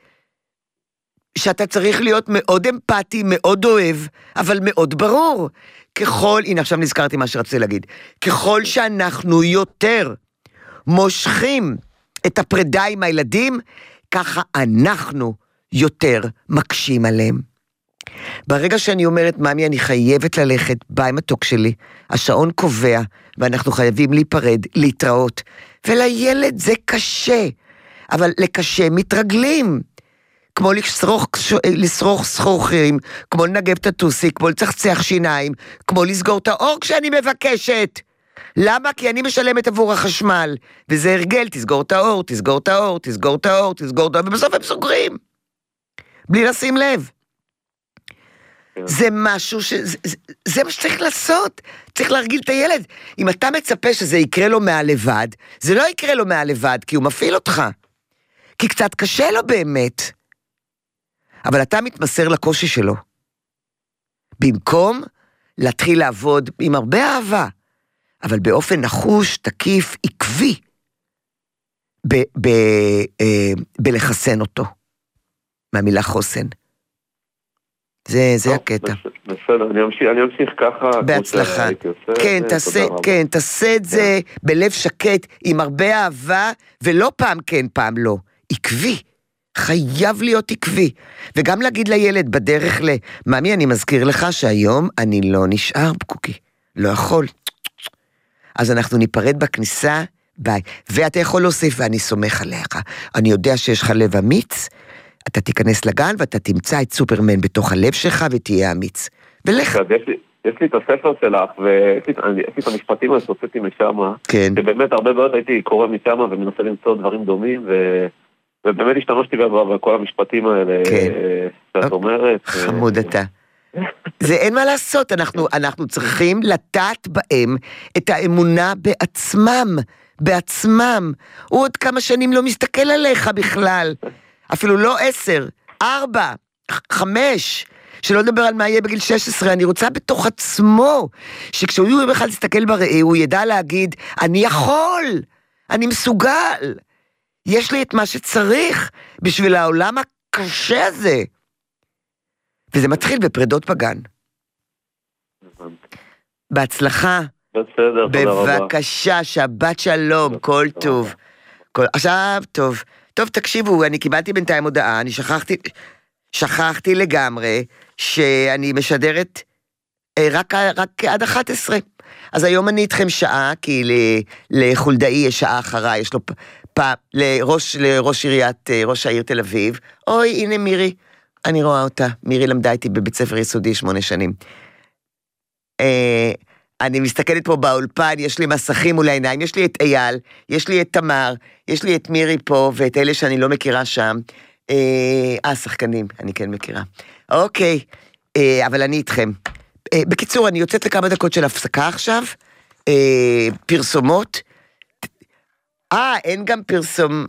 שאתה צריך להיות מאוד אמפתי, מאוד אוהב, אבל מאוד ברור. הנה עכשיו נזכרתי מה שרציתי להגיד, ככל שאנחנו יותר מושכים את הפרידה עם הילדים, ככה אנחנו יותר מקשים עליהם. ברגע שאני אומרת, ממי, אני חייבת ללכת, ביי מתוק שלי, השעון קובע, ואנחנו חייבים להיפרד, להתראות, ולילד זה קשה, אבל לקשה מתרגלים, כמו לשרוך סחורחים, כמו לנגב את הטוסי, כמו לצחצח שיניים, כמו לסגור את האור כשאני מבקשת. למה? כי אני משלמת עבור החשמל, וזה הרגל, תסגור את האור, ובסוף הם סוגרים, בלי לשים לב. זה משהו זה מה שצריך לעשות, צריך להרגיל את הילד. אם אתה מצפה שזה יקרה לו מהלבד, זה לא יקרה לו מהלבד, כי הוא מפעיל אותך, כי קצת קשה לו באמת, אבל אתה מתמסר לקושי שלו, במקום להתחיל לעבוד עם הרבה אהבה, אבל באופן נחוש, תקיף, עקבי, בלחסן אותו, מהמילה חוסן. זה הקטע. בסדר, אני אמשיך ככה. בהצלחה. כן, תעשה את זה בלב שקט, עם הרבה אהבה, ולא פעם כן, פעם לא. עקבי. חייב להיות עקבי. וגם להגיד לילד בדרך ממי, אני מזכיר לך שהיום אני לא נשאר בקוקי. לא יכול. אז אנחנו ניפרד בכניסה, ביי. ואתה יכול להוסיף, ואני סומך עליך. אני יודע שיש לך לב אמיץ, אתה תיכנס לגן ואתה תמצא את סופרמן בתוך הלב שלך ותהיה אמיץ. ולך. יש לי את הספר שלך, ויש לי את המשפטים האלה שהוצאתי משם, שבאמת הרבה מאוד הייתי קורא משם ומנסה למצוא דברים דומים, ובאמת השתמשתי בכל המשפטים האלה שאת אומרת. חמוד אתה. זה אין מה לעשות, אנחנו צריכים לטעת בהם את האמונה בעצמם. הוא עוד כמה שנים לא מסתכל עליך בכלל. אפילו לא 10, 4, 5, שלא לדבר על מה יהיה בגיל 16, אני רוצה בתוך עצמו, שכשהוא יהיה בכלל להסתכל בראי, הוא ידע להגיד, אני יכול, אני מסוגל, יש לי את מה שצריך, בשביל העולם הקשה הזה. וזה מתחיל בפרדות בגן. בהצלחה. בסדר, תודה רבה. בבקשה, שבת שלום, כל טוב. עכשיו, טוב, תקשיבו, אני קיבלתי בינתיים הודעה, אני שכחתי לגמרי שאני משדרת רק עד 11. אז היום אני איתכם שעה, כי לחולדאי יש שעה אחרה, יש לו לראש עיריית, ראש העיר תל אביב, אוי, הנה מירי, אני רואה אותה, מירי למדה איתי בבית ספר יסודי 8 שנים. אני מסתכלת פה באולפן, יש לי מסכים מול העיניים, יש לי את אייל, יש לי את תמר, יש לי את מירי פה, ואת אלה שאני לא מכירה שם. שחקנים, אני כן מכירה. אוקיי, אבל אני איתכם. בקיצור, אני יוצאת לכמה דקות של הפסקה עכשיו, פרסומות. אין גם פרסום.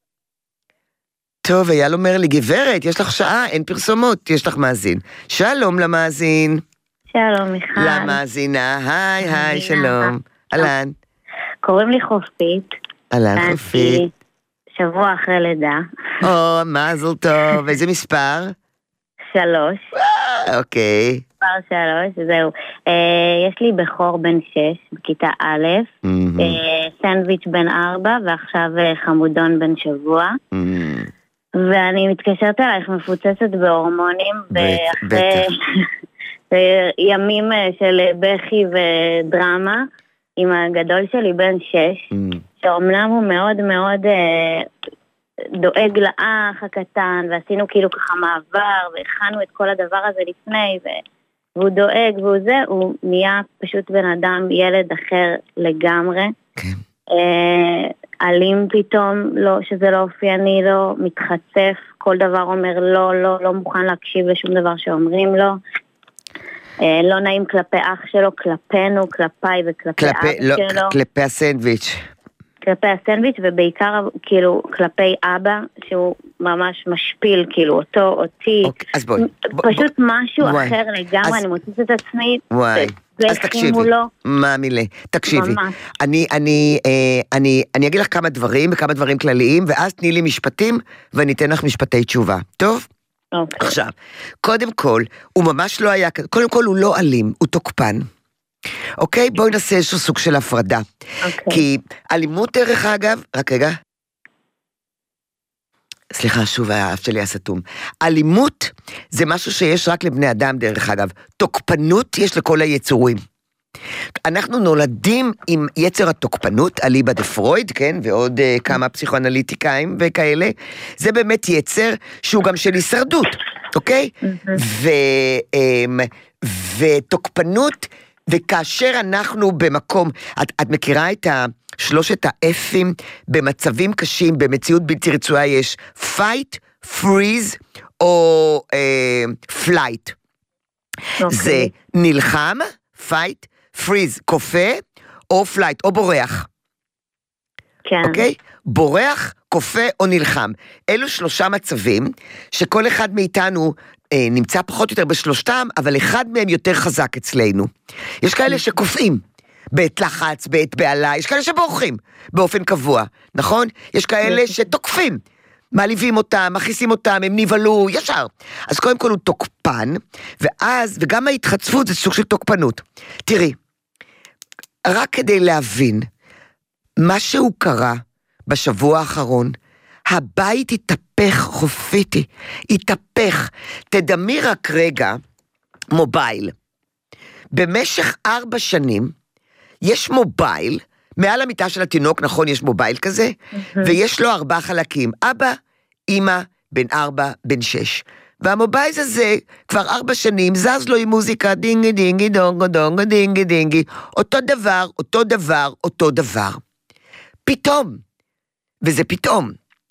טוב, אייל אומר לי, גברת, יש לך שעה, אין פרסומות, יש לך מאזין. שלום למאזין. שלום, מיכל. למאזינה, היי, שלום. אלן. קוראים לי חופית. אלן, חופית. שבוע אחרי לידה. מזל טוב. איזה מספר? 3. אוקיי. מספר 3, זהו. יש לי בחור בן 6, בכיתה א', סנדוויץ' בן 4, ועכשיו חמודון בן שבוע. ואני מתקשרת אלייך מפוצצת בהורמונים, ואחרי ימים של בכי ודרמה, עם הגדול שלי בן 6, שאומנם הוא מאוד מאוד דואג לאח הקטן, ועשינו כאילו ככה מעבר, והכנו את כל הדבר הזה לפני, והוא דואג, הוא נהיה פשוט בן אדם, ילד אחר לגמרי. אלים פתאום, שזה לא אופייני לו, מתחצף, כל דבר אומר לא מוכן להקשיב לשום דבר שאומרים לו. לא נעים כלפי אח שלו, כלפינו, כלפיי וכלפי אח שלו. כלפי הסנדוויץ'. כלפי הסנדוויץ', ובעיקר כאילו כלפי אבא, שהוא ממש משפיל, כאילו אותי. אז בואי. פשוט משהו אחר לגמרי, אני מוצאת את עצמי. וואי. אז תקשיבי, מה מילה, תקשיבי, אני אגיד לך כמה דברים, וכמה דברים כלליים, ואז תני לי משפטים, ואני אתן לך משפטי תשובה, טוב? עכשיו, קודם כל, הוא ממש לא היה, קודם כל הוא לא אלים, הוא תוקפן. אוקיי? בואי נעשה איזשהו סוג של הפרדה. כי אלימות דרך אגב, רק רגע. סליחה, שוב, האף שלי הסתום. אלימות זה משהו שיש רק לבני אדם דרך אגב. תוקפנות יש לכל היצורים. אנחנו נולדים עם יצר התוקפנות, אליבא דה פרויד, כן, ועוד כמה פסיכואנליטיקאים וכאלה. זה באמת יצר שהוא גם של הישרדות, אוקיי? ותוקפנות, וכאשר אנחנו במקום, את מכירה את שלושת האפים במצבים קשים, במציאות בלתי רצועה יש fight, freeze או flight. זה נלחם, fight, freeze, קופה, או flight, או בורח. כן. אוקיי? בורח, קופה או נלחם. אלו 3 מצבים שכל אחד מאיתנו נמצא פחות או יותר בשלושתם, אבל אחד מהם יותר חזק אצלנו. יש כאלה שקופאים, בעת לחץ, בעת בעלה, יש כאלה שבורחים באופן קבוע, נכון? יש כאלה שתוקפים, מעליבים אותם, מכניסים אותם, הם נבלו ישר. אז קודם כל הוא תוקפן, וגם ההתחצפות זה סוג של תוקפנות. תראי, רק כדי להבין, מה שהוא קרה בשבוע האחרון, הבית התהפך, חופיתי, התהפך. תדמי רק רגע, מובייל. במשך 4 שנים, יש מובייל, מעל המיטה של התינוק, נכון, יש מובייל כזה, ויש לו 4 חלקים, אבא, אמא, בן 4, בן 6. והמובייל הזה, כבר 4 שנים, זז לו עם מוזיקה, דינגי דינגי, דונגו דונגו, דינגי דינגי, אותו דבר, אותו דבר, אותו דבר. פתאום, וזה פתאום,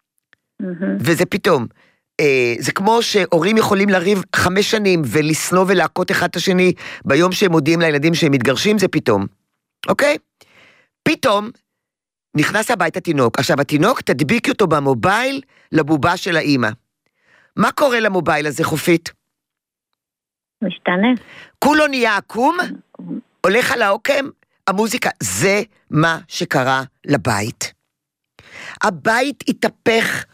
וזה פתאום, זה כמו שהורים יכולים לריב 5 שנים, ולסנוע ולהכות אחד את השני, ביום שהם מודיעים לילדים שהם מתגרשים, זה פתאום. אוקיי? פתאום, נכנס הביתה תינוק. עכשיו, התינוק תדביק אותו במובייל, לבובה של האמא. מה קורה למובייל הזה, חופית? משתנה. כולו נהיה עקום, הולך על העוקם, המוזיקה, זה מה שקרה לבית. הבית התהפך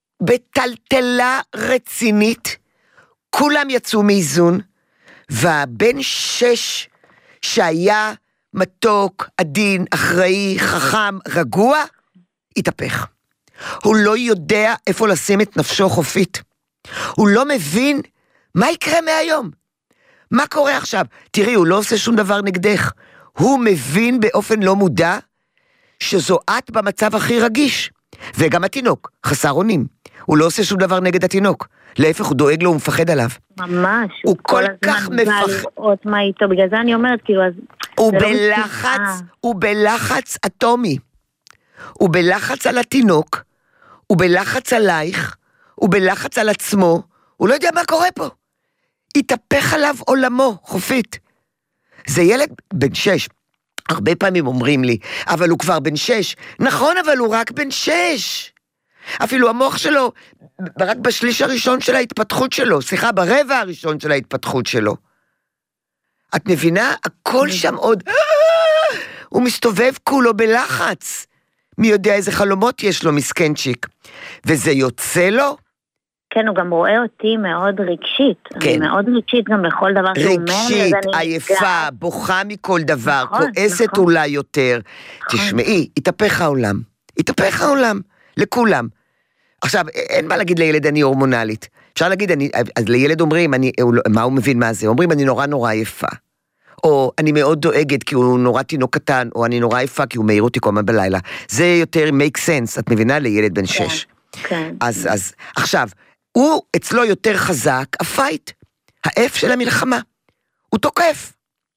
בטלטלה רצינית, כולם יצאו מאיזון, והבן 6 שהיה מתוק, עדין, אחראי, חכם, רגוע, התהפך. הוא לא יודע איפה לשים את נפשו, חופית. הוא לא מבין מה יקרה מהיום. מה קורה עכשיו? תראי, הוא לא עושה שום דבר נגדך. הוא מבין באופן לא מודע שזו את במצב הכי רגיש. וגם התינוק, חסר אונים. הוא לא עושה שום דבר נגד התינוק. להפך, הוא דואג לו, הוא מפחד עליו. ממש. הוא כל כך מפחד. לראות מה איתו, בגלל זה אני אומרת, כאילו, אז... הוא בלחץ אטומי. הוא בלחץ על התינוק, הוא בלחץ עלייך, הוא בלחץ על עצמו, הוא לא יודע מה קורה פה. התהפך עליו עולמו, חופית. זה ילד בן 6. הרבה פעמים אומרים לי, אבל הוא כבר בן 6. נכון, אבל הוא רק בן 6. אפילו המוח שלו, רק בשליש הראשון של ההתפתחות שלו, סליחה, ברבע הראשון של ההתפתחות שלו. את מבינה? הכל שם עוד, הוא מסתובב כולו בלחץ. מי יודע איזה חלומות יש לו, מסקנצ'יק. וזה יוצא לו? כן, הוא גם רואה אותי מאוד רגשית. כן. אני מאוד רגשית גם לכל דבר שהוא אומר. רגשית, עייפה, בוכה מכל דבר, כועסת אולי יותר. תשמעי, התהפך העולם. התהפך העולם, לכולם. עכשיו, אין מה להגיד לילד אני הורמונלית. אפשר להגיד, אז לילד אומרים, מה הוא מבין מה זה? אומרים, אני נורא עייפה. או אני מאוד דואגת כי הוא נורא תינוק קטן, או אני נורא עייפה כי הוא מעיר אותי כל הזמן בלילה. זה יותר make sense, את מבינה? לילד בן 6. כן. אז עכשיו, הוא אצלו יותר חזק, הפייט, האף של המלחמה. הוא תוקף.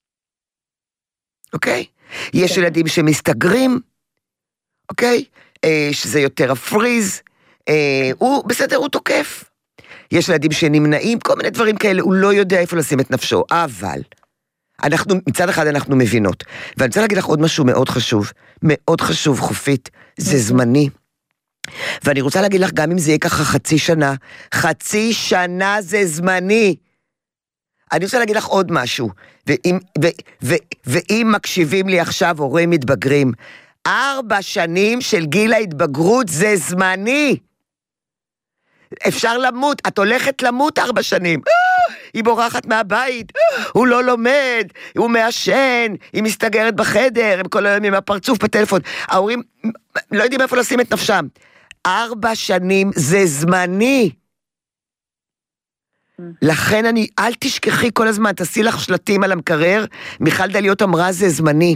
אוקיי? יש ילדים שמסתגרים, אוקיי? שזה יותר הפריז, הוא בסדר, הוא תוקף. יש ילדים שנמנעים, כל מיני דברים כאלה, הוא לא יודע איפה לשים את נפשו, אבל מצד אחד אנחנו מבינות. ואני רוצה להגיד לך עוד משהו מאוד חשוב, חופית, זה זמני. ואני רוצה להגיד לך, גם אם זה יהיה ככה חצי שנה זה זמני. אני רוצה להגיד לך עוד משהו, ואם מקשיבים לי עכשיו הורים מתבגרים, 4 שנים של גיל ההתבגרות זה זמני. אפשר למות, את הולכת למות 4 שנים. היא בורחת מהבית, הוא לא לומד, הוא מעשן, היא מסתגרת בחדר, הם כל היום עם הפרצוף בטלפון. ההורים לא יודעים איפה לשים את נפשם. 4 שנים זה זמני. לכן אל תשכחי כל הזמן, תעשי לך שלטים על המקרר, מיכל דליות אמרה זה זמני.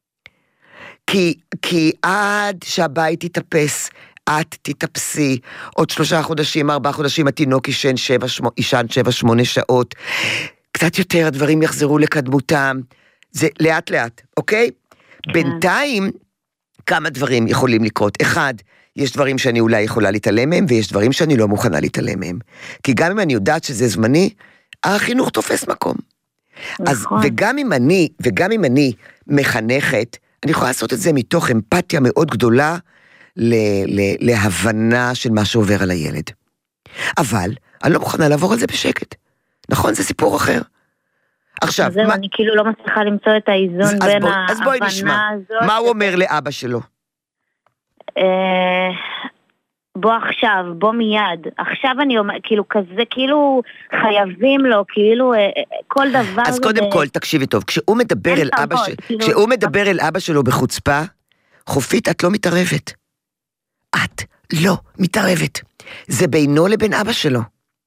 כי עד שהבית יתאפס, את תתאפסי, עוד 3 חודשים, 4 חודשים, התינוק ישן 7-8 שעות, קצת יותר הדברים יחזרו לקדמותם, זה לאט לאט, אוקיי? בינתיים, כמה דברים יכולים לקרות. 1, יש דברים שאני אולי יכולה להתעלם מהם, ויש דברים שאני לא מוכנה להתעלם מהם. כי גם אם אני יודעת שזה זמני, החינוך תופס מקום. אז, וגם אם אני מחנכת, אני יכולה לעשות את זה מתוך אמפתיה מאוד גדולה, להבנה של מה שעובר על הילד. אבל, אני לא מוכנה לעבור על זה בשקט. נכון, זה סיפור אחר. עכשיו, זהו, אני כאילו לא מצליחה למצוא את האיזון בין ההבנה הזאת. אז בואי נשמע, מה הוא אומר לאבא שלו? בוא מיד. עכשיו אני אומר, כאילו כזה, כאילו חייבים לו, כאילו כל דבר. אז קודם כל, תקשיבי טוב, כשהוא מדבר אל אבא שלו בחוצפה, חופית, את לא מתערבת. את לא מתערבת. זה בינו לבין אבא שלו.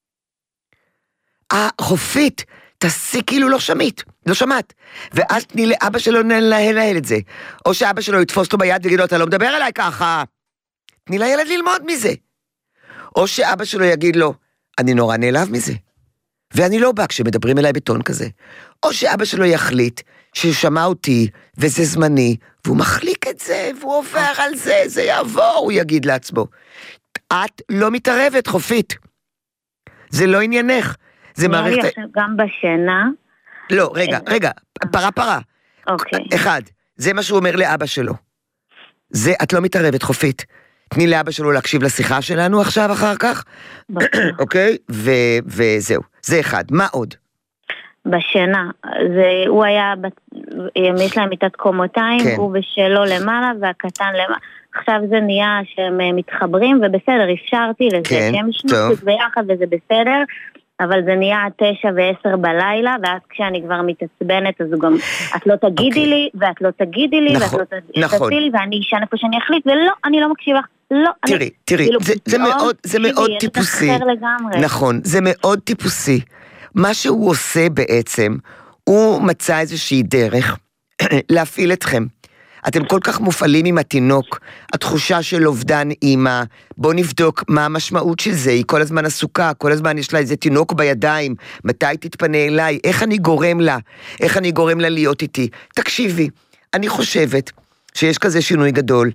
חופית, תעשי כאילו לא שמעת. ואז תני לאבא שלו לנהל את זה. או שאבא שלו יתפוס לו ביד ויגיד לו, אתה לא מדבר אליי ככה. תני לילד ללמוד מזה. או שאבא שלו יגיד לו, אני נורא נעלב מזה. ואני לא בא כשמדברים אליי בטון כזה. או שאבא שלו יחליט שהוא שמע אותי וזה זמני, והוא מחליק את זה, והוא עובר על זה, זה יעבור, הוא יגיד לעצמו. את לא מתערבת, חופית. זה לא עניינך. זה מערכת... גם בשינה. לא, רגע, פרה. אוקיי. 1, זה מה שהוא אומר לאבא שלו. זה, את לא מתערבת, חופית. תני לאבא שלו להקשיב לשיחה שלנו עכשיו, אחר כך. אוקיי? וזהו. זה 1. מה עוד? בשינה. הוא היה, יש להם מיטת קומותיים, כן. הוא בשלו למעלה והקטן למעלה. עכשיו זה נהיה שהם מתחברים, ובסדר, אפשרתי לזה, כן, שהם ישנו ביחד וזה בסדר, אבל זה נהיה 9 ו10 בלילה, ואז כשאני כבר מתעצבנת, אז הוא גם, את לא תגידי לי, ואת לא תגידי לי, ואת לא תגידי לי, ואני אשן איפה שאני אחליט, ולא, אני לא מקשיבה. לא, תראי, זה מאוד טיפוסי. נכון, זה מאוד טיפוסי. מה שהוא עושה בעצם, הוא מצא איזושהי דרך להפעיל אתכם. אתם כל כך מופעלים עם התינוק, התחושה של אובדן אימא, בוא נבדוק מה המשמעות של זה, היא כל הזמן עסוקה, כל הזמן יש לה איזה תינוק בידיים, מתי תתפנה אליי, איך אני גורם לה להיות איתי, תקשיבי, אני חושבת שיש כזה שינוי גדול,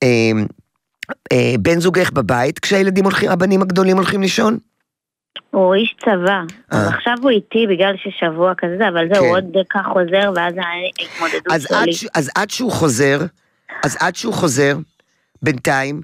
בן זוגך בבית, הבנים הגדולים הולכים לישון? הוא איש צבא, אז עכשיו הוא איתי בגלל ששבוע כזה, אבל זה הוא עוד כך חוזר, ואז ההתמודדות שלי. אז עד שהוא חוזר, בינתיים,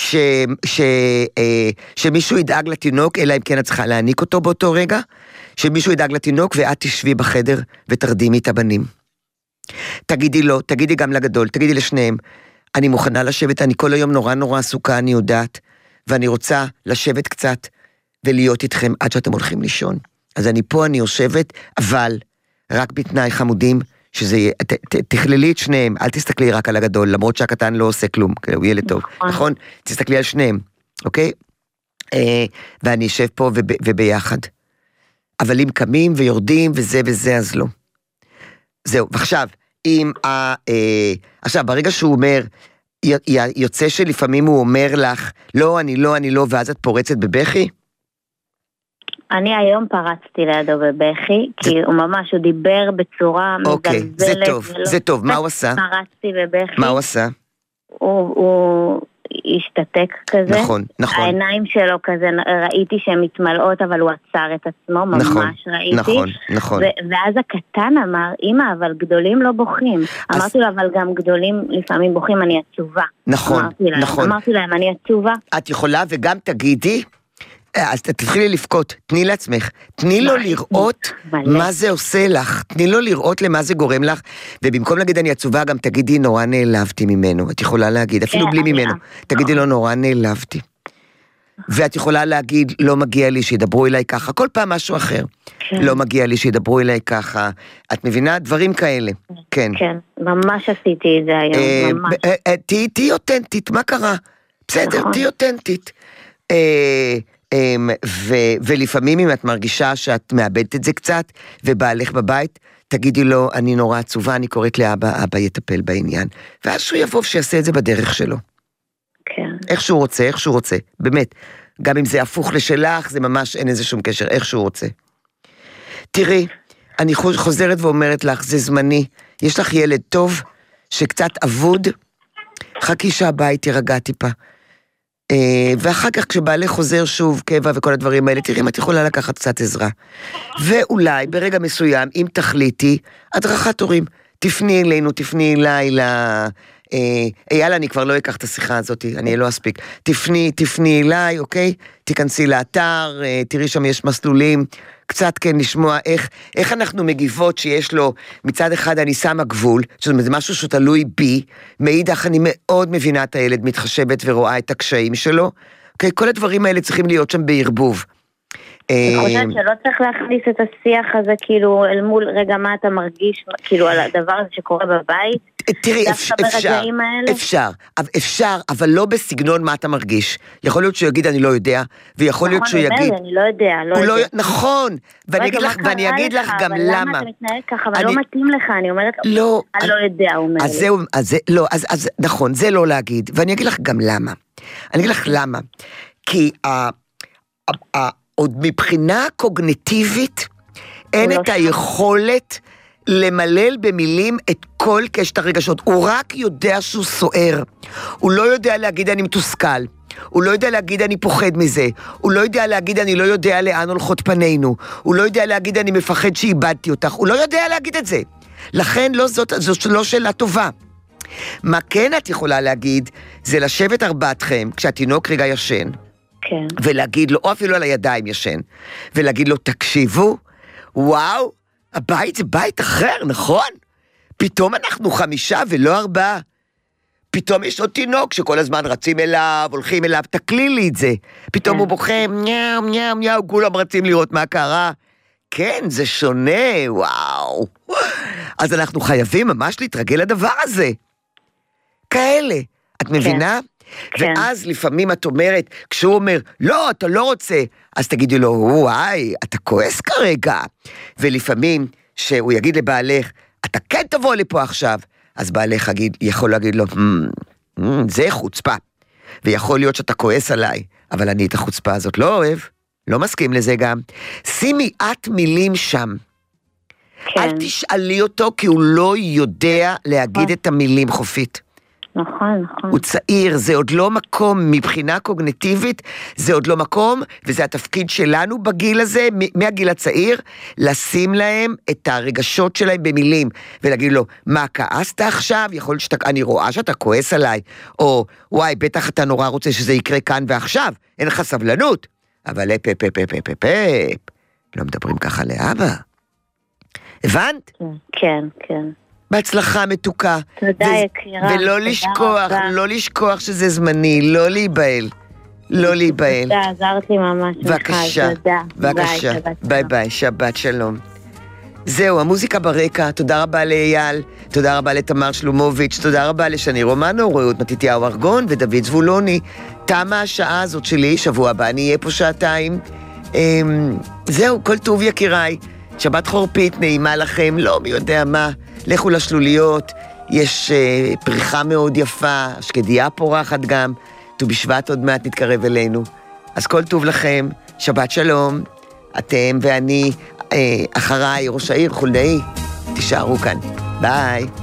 שמישהו ידאג לתינוק, אלא אם כן את צריכה להעניק אותו באותו רגע, שמישהו ידאג לתינוק, ואת תשבי בחדר ותרדימי את הבנים. תגידי לו, תגידי גם לגדול, תגידי לשניהם, אני מוכנה לשבת, אני כל היום נורא עסוקה, אני יודעת, ואני רוצה לשבת קצת, ולהיות איתכם עד שאתם הולכים לישון. אז אני פה, אני יושבת, אבל רק בתנאי חמודים, שזה יהיה, תכללי את שניהם, אל תסתכלי רק על הגדול, למרות שהקטן לא עושה כלום, הוא ילד טוב, נכון? תסתכלי על שניהם, אוקיי? ואני אשב פה וביחד. אבל אם קמים ויורדים וזה, אז לא. זהו, ועכשיו, עכשיו, ברגע שהוא אומר, יוצא שלפעמים הוא אומר לך, לא, אני לא, ואז את פורצת בבכי? אני היום פרצתי לידו בבכי, כי הוא ממש, הוא דיבר בצורה מזלזלת. אוקיי, זה טוב, מה הוא עשה? פרצתי בבכי. מה הוא עשה? הוא השתתק כזה. נכון. העיניים שלו כזה, ראיתי שהן מתמלאות, אבל הוא עצר את עצמו, ממש ראיתי. נכון. ואז הקטן אמר, אמא, אבל גדולים לא בוחרים. אמרתי לו, אבל גם גדולים לפעמים בוחרים, אני עצובה. נכון. אמרתי להם, אני עצובה. את יכולה וגם תגידי, אז תתחילי לפקות, תני לעצמך, תני לו לראות מה זה עושה לך, תני לו לראות למה זה גורם לך, ובמקום להגיד אני עצובה, גם תגידי נורא נעלבתי ממנו, את יכולה להגיד, אפילו בלי ממנו, תגידי לו נורא נעלבתי, ואת יכולה להגיד לא מגיע לי שידברו אליי ככה, כל פעם משהו אחר, לא מגיע לי שידברו אליי ככה, את מבינה? דברים כאלה, כן. כן, ממש עשיתי את זה היום, ממש. תהי אותנטית, מה קרה? בסדר, תהי אותנטית. ולפעמים אם את מרגישה שאת מאבדת את זה קצת, ובעלך בבית, תגידי לו, אני נורא עצובה, אני קוראת לאבא, אבא יטפל בעניין. ואז שהוא יבוא שיעשה את זה בדרך שלו. כן. איך שהוא רוצה, באמת. גם אם זה הפוך לשלך, זה ממש אין איזה שום קשר, איך שהוא רוצה. תראי, אני חוזרת ואומרת לך, זה זמני, יש לך ילד טוב, שקצת אבוד, חכי שהבית תירגע טיפה. ואחר כך כשבעלי חוזר שוב קבע וכל הדברים האלה, תראי אם את יכולה לקחת קצת עזרה. ואולי ברגע מסוים, אם תחליטי, הדרכת הורים, תפני אלינו, תפני אליי, יאללה, אני כבר לא אקח את השיחה הזאת, אני לא אספיק. תפני אליי, אוקיי? תיכנסי לאתר, תראי שם יש מסלולים, קצת כן לשמוע איך אנחנו מגיבות שיש לו, מצד אחד אני שמה גבול, שזה משהו שתלוי בי, מאידך אני מאוד מבינה את הילד, מתחשבת ורואה את הקשיים שלו, אוקיי? כל הדברים האלה צריכים להיות שם בערבוב. אני חושבת שלא צריך להכניס את השיח הזה, כאילו, אל מול רגע מה אתה מרגיש, כאילו, על הדבר הזה שקורה בבית. תראי, אפשר, אבל לא בסגנון מה אתה מרגיש. יכול להיות שהוא יגיד, אני לא יודע, ויכול להיות שהוא יגיד... אני לא יודע. נכון, ואני אגיד לך גם למה. למה אתה מתנהג ככה, אבל לא מתאים לך, אני אומרת, אני לא יודע, הוא אומר לי. אז נכון, זה לא להגיד, ואני אגיד לך גם למה. אני אגיד לך למה. כי עוד מבחינה קוגניטיבית, אין את היכולת למלל במילים את כל קשת הרגשות. הוא רק יודע שהוא סוער. הוא לא יודע להגיד אני מתוסכל. הוא לא יודע להגיד אני פוחד מזה. הוא לא יודע להגיד אני לא יודע לאן הולכות פנינו. הוא לא יודע להגיד אני מפחד שאיבדתי אותך. הוא לא יודע להגיד את זה. לכן זאת לא שאלה טובה. מה כן את יכולה להגיד, זה לשבת ארבעתכם, כשהתינוק רגע ישן, כן. ולהגיד לו, או אפילו על הידיים ישן, ולהגיד לו, תקשיבו, וואו, הבית זה בית אחר, נכון? פתאום אנחנו 5 ולא 4. פתאום יש עוד תינוק שכל הזמן רצים אליו, הולכים אליו, תקלי לי את זה. פתאום הוא בוכה, מיאו, כולם רצים לראות מה קרה. כן, זה שונה, וואו. אז אנחנו חייבים ממש להתרגל לדבר הזה. כאלה, את מבינה? כן. ואז לפעמים את אומרת, כשהוא אומר, לא, אתה לא רוצה, אז תגידי לו, וואי, אתה כועס כרגע. ולפעמים שהוא יגיד לבעלך, אתה כן תבוא לפה עכשיו, אז בעלך יכול להגיד לו, זה חוצפה. ויכול להיות שאתה כועס עליי, אבל אני את החוצפה הזאת לא אוהב, לא מסכים לזה גם. שימי את מילים שם. כן. אל תשאלי אותו, כי הוא לא יודע להגיד את המילים חופית. נכון. הוא צעיר, זה עוד לא מקום מבחינה קוגניטיבית, זה עוד לא מקום, וזה התפקיד שלנו בגיל הזה, מהגיל הצעיר, לשים להם את הרגשות שלהם במילים, ולהגיד לו, מה כעסת עכשיו? יכול להיות אני רואה שאתה כועס עליי, או וואי, בטח אתה נורא רוצה שזה יקרה כאן ועכשיו, אין לך סבלנות, אבל פפ, לא מדברים ככה לאבא. הבנת? כן. בהצלחה מתוקה. תודה יקירה. ולא לשכוח שזה זמני, לא להיבהל. תודה, עזרת לי ממש. בבקשה. בבקשה. ביי, שבת שלום. זהו, המוזיקה ברקע, תודה רבה לאייל, תודה רבה לתמר שלומוביץ', תודה רבה לשני רומנו, רעות מתתיהו ארגון ודוד זבולוני. תמה השעה הזאת שלי, שבוע הבא אני אהיה פה שעתיים. זהו, כל טוב יקיריי. שבת חורפית, נעימה לכם, לא מי יודע מה. לכו לשלוליות, יש פריחה מאוד יפה, שקדיה פורחת גם, ט"ו בשבט עוד מעט נתקרב אלינו. אז כל טוב לכם, שבת שלום, אתם ואני, אחריי, ראש העיר חולדאי, תישארו כאן. ביי.